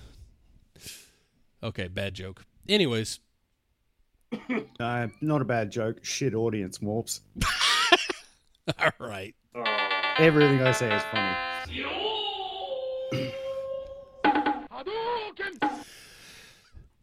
Speaker 1: okay, bad joke. Anyways,
Speaker 4: not a bad joke. Shit, audience morphs.
Speaker 1: All right.
Speaker 4: Everything I say is funny.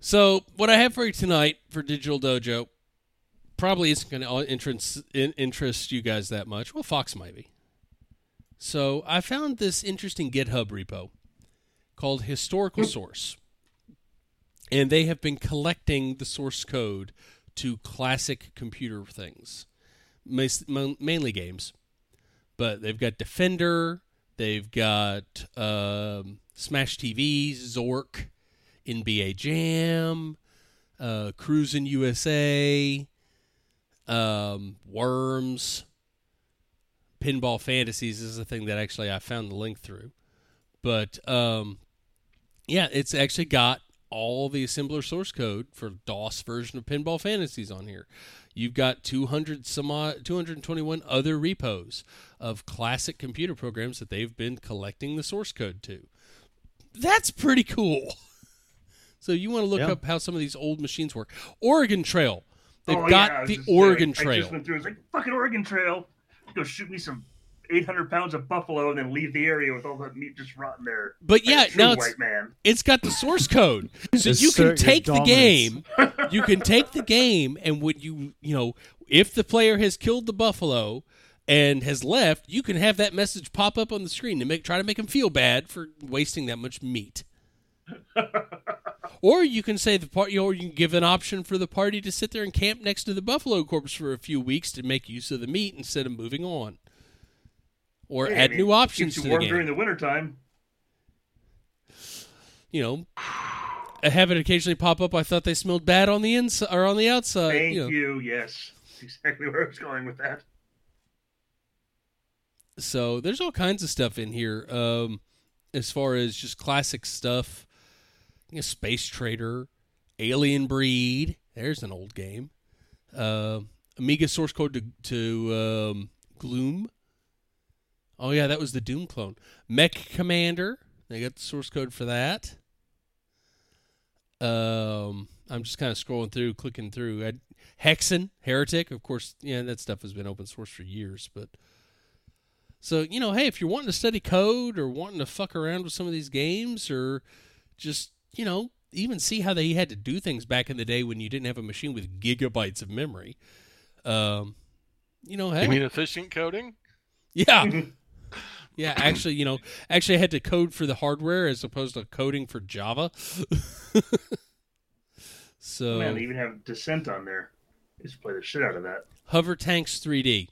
Speaker 1: So what I have for you tonight for Digital Dojo probably isn't going to interest you guys that much. Well, Fox might be. So I found this interesting GitHub repo called Historical Source. And they have been collecting the source code to classic computer things, mainly games. But they've got Defender, they've got Smash TV, Zork, NBA Jam, Cruisin' USA, Worms, Pinball Fantasies is the thing that actually I found the link through. But, yeah, it's actually got all the assembler source code for DOS version of Pinball Fantasies on here. You've got 221 other repos of classic computer programs that they've been collecting the source code to. That's pretty cool. So you want to look up how some of these old machines work. Oregon Trail. They've got the Oregon Trail.
Speaker 3: I just went through. It's like, fucking Oregon Trail. Go shoot me some 800 pounds of buffalo and then leave the area with all that meat just rotting there.
Speaker 1: But yeah, now
Speaker 3: white man.
Speaker 1: It's got the source code. So you can take the game. You can take the game, and when you know, if the player has killed the buffalo and has left, you can have that message pop up on the screen to try to make him feel bad for wasting that much meat. Or you can say or you can give an option for the party to sit there and camp next to the buffalo corpse for a few weeks to make use of the meat instead of moving on. Or add new options to the game.
Speaker 3: During the wintertime.
Speaker 1: You know, I have it occasionally pop up. I thought they smelled bad on the inside or on the outside.
Speaker 3: Thank you. Yes, that's exactly where I was going with that.
Speaker 1: So there's all kinds of stuff in here, as far as just classic stuff. Space Trader, Alien Breed. There's an old game. Amiga source code to Gloom. Oh, yeah, that was the Doom clone. Mech Commander. They got the source code for that. I'm just kind of scrolling through, clicking through. Hexen, Heretic. Of course, yeah, that stuff has been open source for years. But so, hey, if you're wanting to study code or wanting to fuck around with some of these games or just, even see how they had to do things back in the day when you didn't have a machine with gigabytes of memory. Hey.
Speaker 2: You mean efficient coding?
Speaker 1: Yeah. Yeah, actually, I had to code for the hardware as opposed to coding for Java. So,
Speaker 3: man, they even have Descent on there. I used to play the shit out of that.
Speaker 1: Hover Tanks 3D.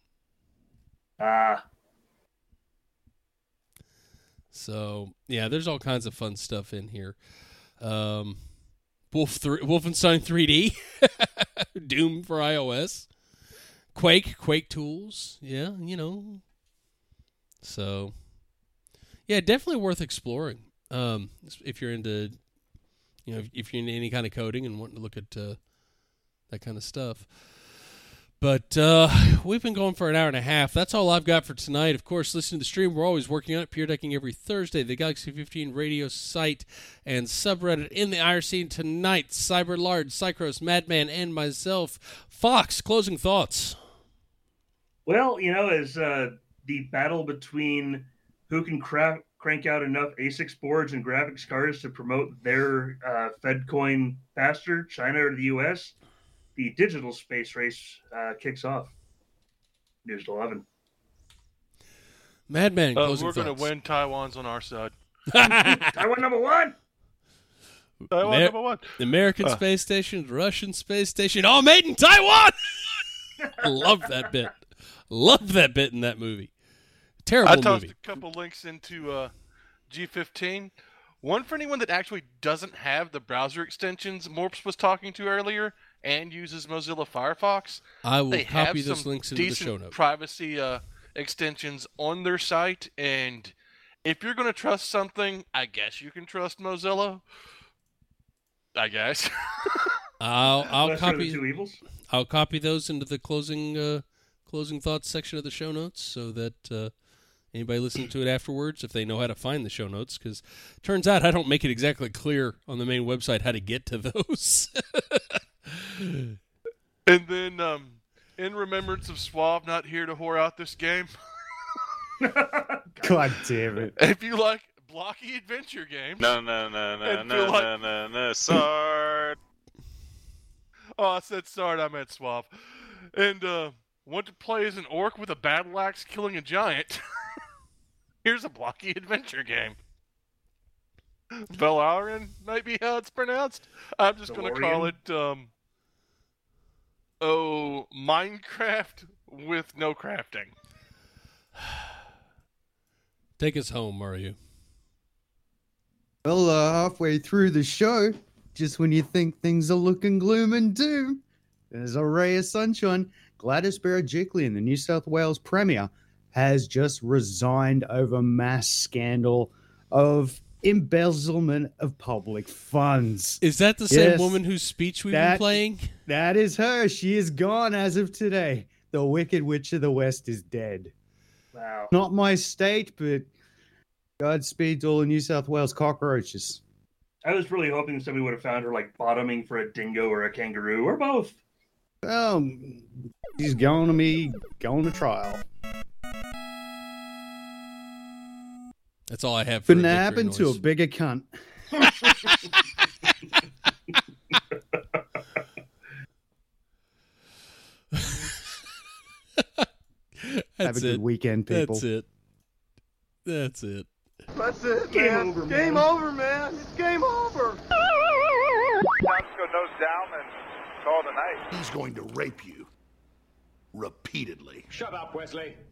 Speaker 1: So, yeah, there's all kinds of fun stuff in here. Wolfenstein 3D. Doom for iOS. Quake Tools. Yeah, So, yeah, definitely worth exploring. If you're into, if you're into any kind of coding and wanting to look at that kind of stuff. But we've been going for an hour and a half. That's all I've got for tonight. Of course, listen to the stream. We're always working on it. Pure Decking every Thursday. The Galaxy 15 radio site and subreddit in the IRC tonight. Cyberlard, Cycros, Madman, and myself. Fox, closing thoughts.
Speaker 3: Well, as the battle between who can crank out enough ASICs boards and graphics cards to promote their FedCoin faster, China or the U.S., the digital space race kicks off. Digital Oven.
Speaker 1: Madman, closing
Speaker 2: we're
Speaker 1: thoughts.
Speaker 2: going to win. Taiwan's on our side.
Speaker 3: Taiwan number one.
Speaker 2: Taiwan number one.
Speaker 1: The American space station, the Russian space station, all made in Taiwan. I love that bit. Love that bit in that movie. Terrible movie.
Speaker 2: I tossed a couple links into G15. One for anyone that actually doesn't have the browser extensions Morps was talking to earlier and uses Mozilla Firefox.
Speaker 1: I will copy those links into the show notes.
Speaker 2: Decent privacy extensions on their site, and if you're going to trust something, I guess you can trust Mozilla. I guess.
Speaker 1: I'll copy.
Speaker 3: Two evils.
Speaker 1: I'll copy those into the closing thoughts section of the show notes so that anybody listening to it afterwards, if they know how to find the show notes, because it turns out I don't make it exactly clear on the main website how to get to those.
Speaker 2: And then, in remembrance of Suave not here to whore out this game.
Speaker 4: God damn it.
Speaker 2: If you like blocky adventure games.
Speaker 8: No,
Speaker 2: And feel like-
Speaker 8: Sword.
Speaker 2: Oh, I said Sard, I meant Suave. And want to play as an orc with a battle axe killing a giant. Here's a blocky adventure game. Valarian might be how it's pronounced. I'm just going to call it, Minecraft with no crafting.
Speaker 1: Take us home, Mario.
Speaker 4: Well, halfway through the show, just when you think things are looking gloom and doom, there's a ray of sunshine. Gladys Berejiklian, the New South Wales Premier, has just resigned over mass scandal of embezzlement of public funds.
Speaker 1: Is that the same
Speaker 4: Yes,
Speaker 1: woman whose speech we've been playing?
Speaker 4: That is her. She is gone as of today. The Wicked Witch of the West is dead.
Speaker 3: Wow.
Speaker 4: Not my state, but Godspeed to all the New South Wales cockroaches.
Speaker 3: I was really hoping somebody would have found her like bottoming for a dingo or a kangaroo or both.
Speaker 4: Well, she's going to trial.
Speaker 1: That's all I have for
Speaker 4: Couldn't
Speaker 1: a
Speaker 4: happen
Speaker 1: victory
Speaker 4: to a
Speaker 1: noise.
Speaker 4: bigger cunt. Have a good weekend, people.
Speaker 1: That's it. That's it.
Speaker 7: That's it,
Speaker 3: Game
Speaker 7: man.
Speaker 3: over,
Speaker 7: Game
Speaker 3: man.
Speaker 7: over, man. It's game over.
Speaker 8: Time to go nose down and call it a night.
Speaker 5: He's going to rape you. Repeatedly.
Speaker 9: Shut up, Wesley.